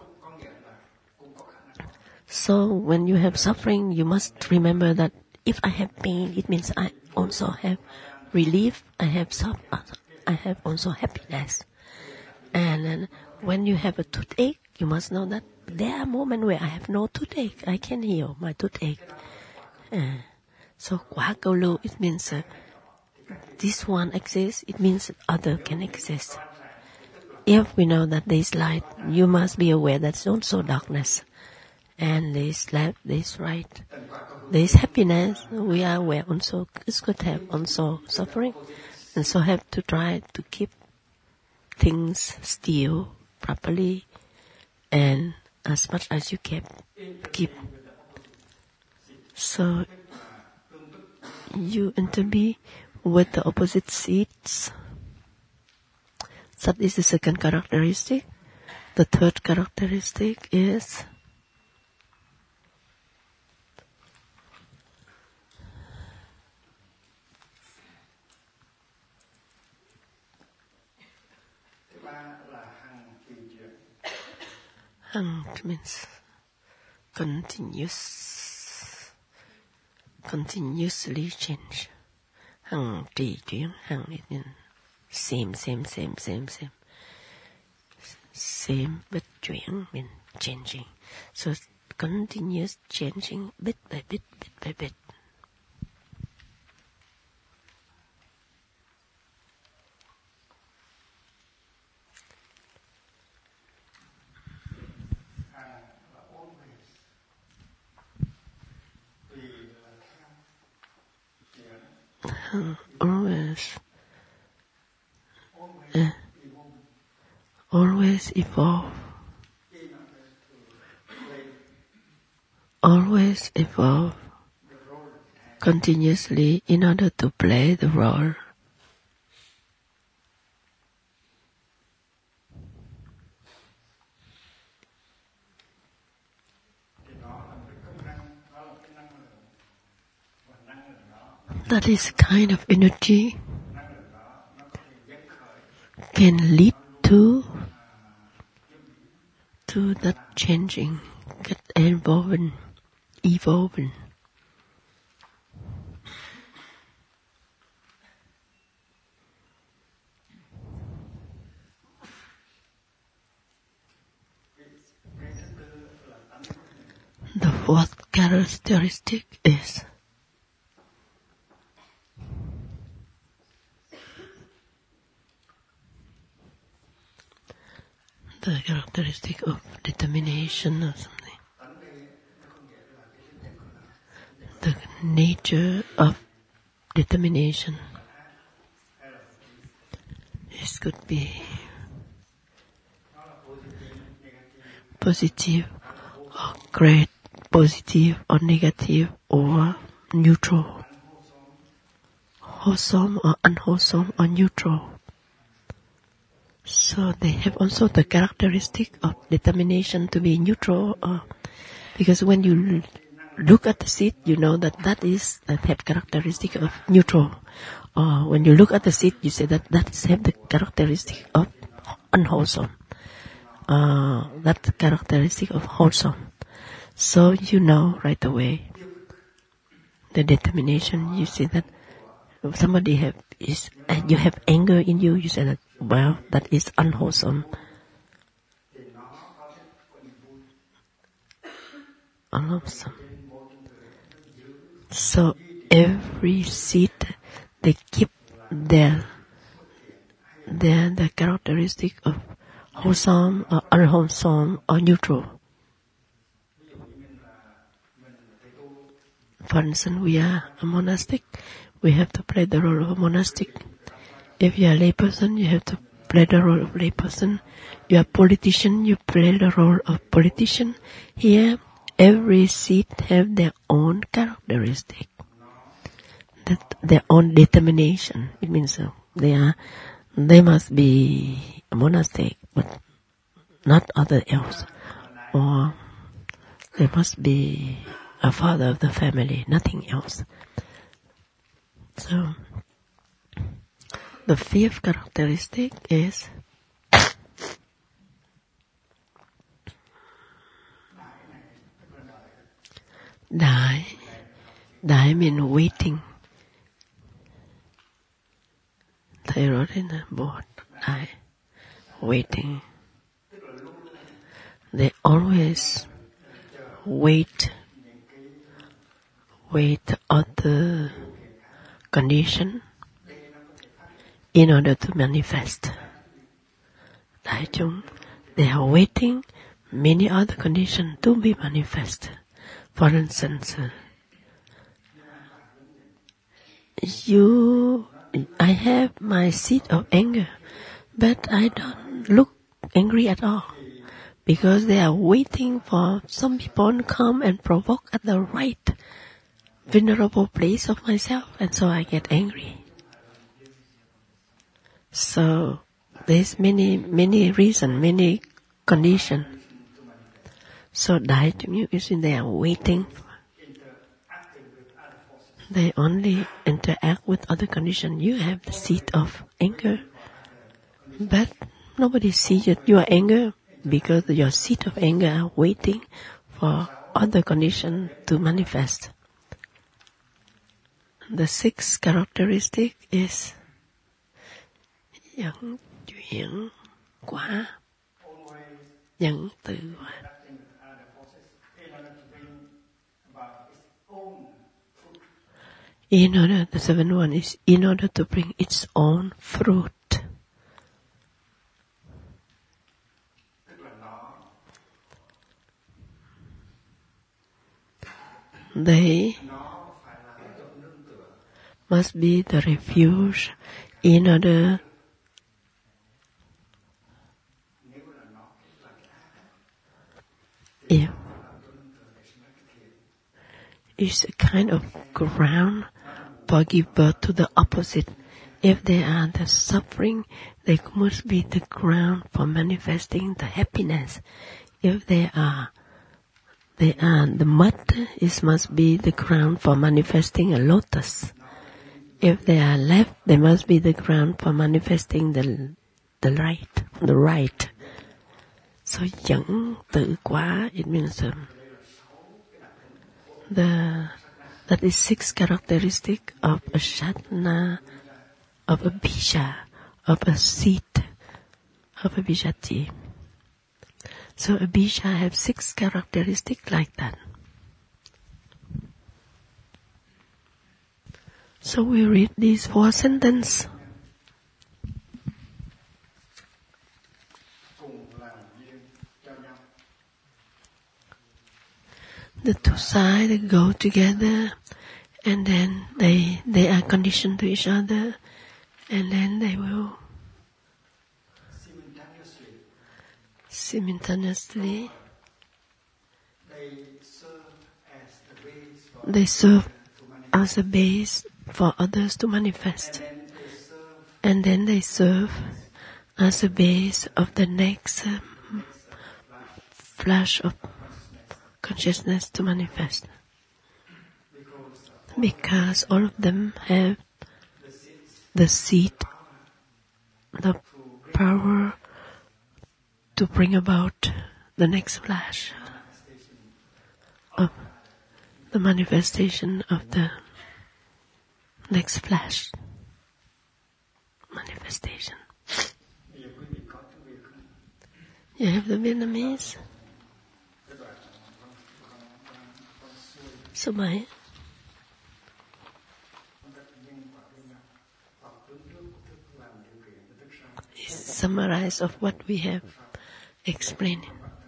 So when you have suffering, you must remember that if I have pain, it means I also have relief. I have some, I have also happiness. And then when you have a toothache, you must know that there are moments where I have no toothache. I can heal my toothache. Uh, so Kwa Câu Lưu, it means uh, this one exists. It means other can exist. If we know that there is light, you must be aware that there's also darkness. And there is left, there is right. There is happiness. We are aware also. It's good to have also suffering. And so have to try to keep things still properly. And as much as you can keep. So you interbe with the opposite seeds. That is the second characteristic. The third characteristic is Hằng means continuous, continuously change. Hằng trì chuyển, hằng it means same, same, same, same, same. Same but chuyển means changing. So continuous changing bit by bit, bit by bit. Always, uh, always evolve, always evolve continuously in order to play the role. That is kind of energy can lead to to that changing, get evolving, evolving. The fourth characteristic is the characteristic of determination or something. nature of determination. This could be positive or great, positive or negative or neutral, wholesome or unwholesome or neutral. So they have also the characteristic of determination to be neutral, or because when you look at the seed, you know that that is that have characteristic of neutral. Or when you look at the seed, you say that that is have the characteristic of unwholesome. Uh, that characteristic of wholesome. So you know right away the determination. You see that if somebody have is uh, you have anger in you. You say that well that is unwholesome. Unwholesome. So every seed they keep their their the characteristic of wholesome or unwholesome or neutral. For instance, we are a monastic. We have to play the role of a monastic. If you are a layperson, you have to play the role of layperson. You are a politician, you play the role of politician. Here, every seed have their own characteristic, that their own determination. It means uh, they are, they must be a monastic, but not other else, or they must be a father of the family, nothing else. So, the fifth characteristic is Dai. Dai means waiting. They wrote in the board, Dai, waiting. They always wait, wait other condition in order to manifest. Đại chúng, they are waiting many other conditions to be manifest. For instance, uh, you, I have my seed of anger, but I don't look angry at all, because they are waiting for some people to come and provoke at the right vulnerable place of myself, and so I get angry. So there's many, many reasons, many conditions. So Đại chúng is in there waiting. They only interact with other conditions. You have the seed of anger, but nobody sees that you are angry, because your seed of anger are waiting for other conditions to manifest. The sixth characteristic is dẫn chuyển quả, dẫn từ quả. In order, the seventh one is in order to bring its own fruit. They must be the refuge in order if it's a kind of ground for give birth to the opposite. If they are the suffering, they must be the ground for manifesting the happiness. If they are they are the mud, it must be the ground for manifesting a lotus. If they are left, they must be the ground for manifesting the the right, the right. So dẫn tự quả, it means um, the that is six characteristic of a sadhana, of a bija, of a seed, of a bijati. So a bija have six characteristics like that. So we read these four sentences. The two sides go together and then they they are conditioned to each other, and then they will simultaneously they serve as a base for others to manifest, and then they serve as a base of the next um, flash of consciousness to manifest, because all of them have the seed, the power to bring about the next flash of the manifestation of the next flash manifestation. You have the Vietnamese? So my is summarize of what we have explained.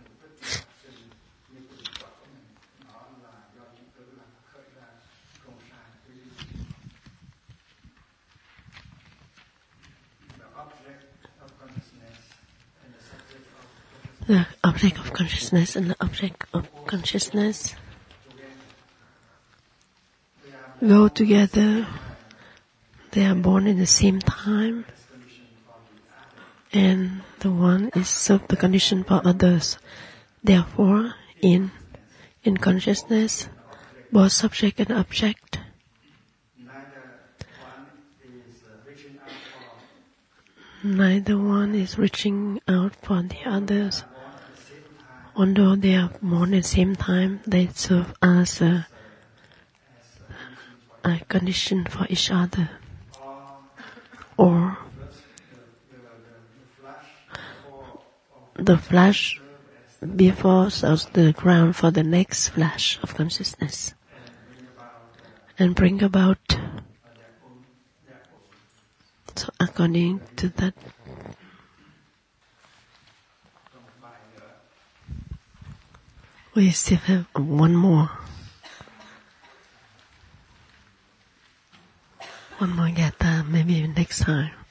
The object of consciousness and the object of consciousness go together. They are born in the same time, and the one is serve the condition for others. Therefore, in in consciousness, both subject and object neither one is reaching out for the others. Although they are born at the same time, they serve as a, a condition for each other. Or the flash before serves the ground for the next flash of consciousness and bring about. So according to that, we still have one more. One more gatha, maybe next time.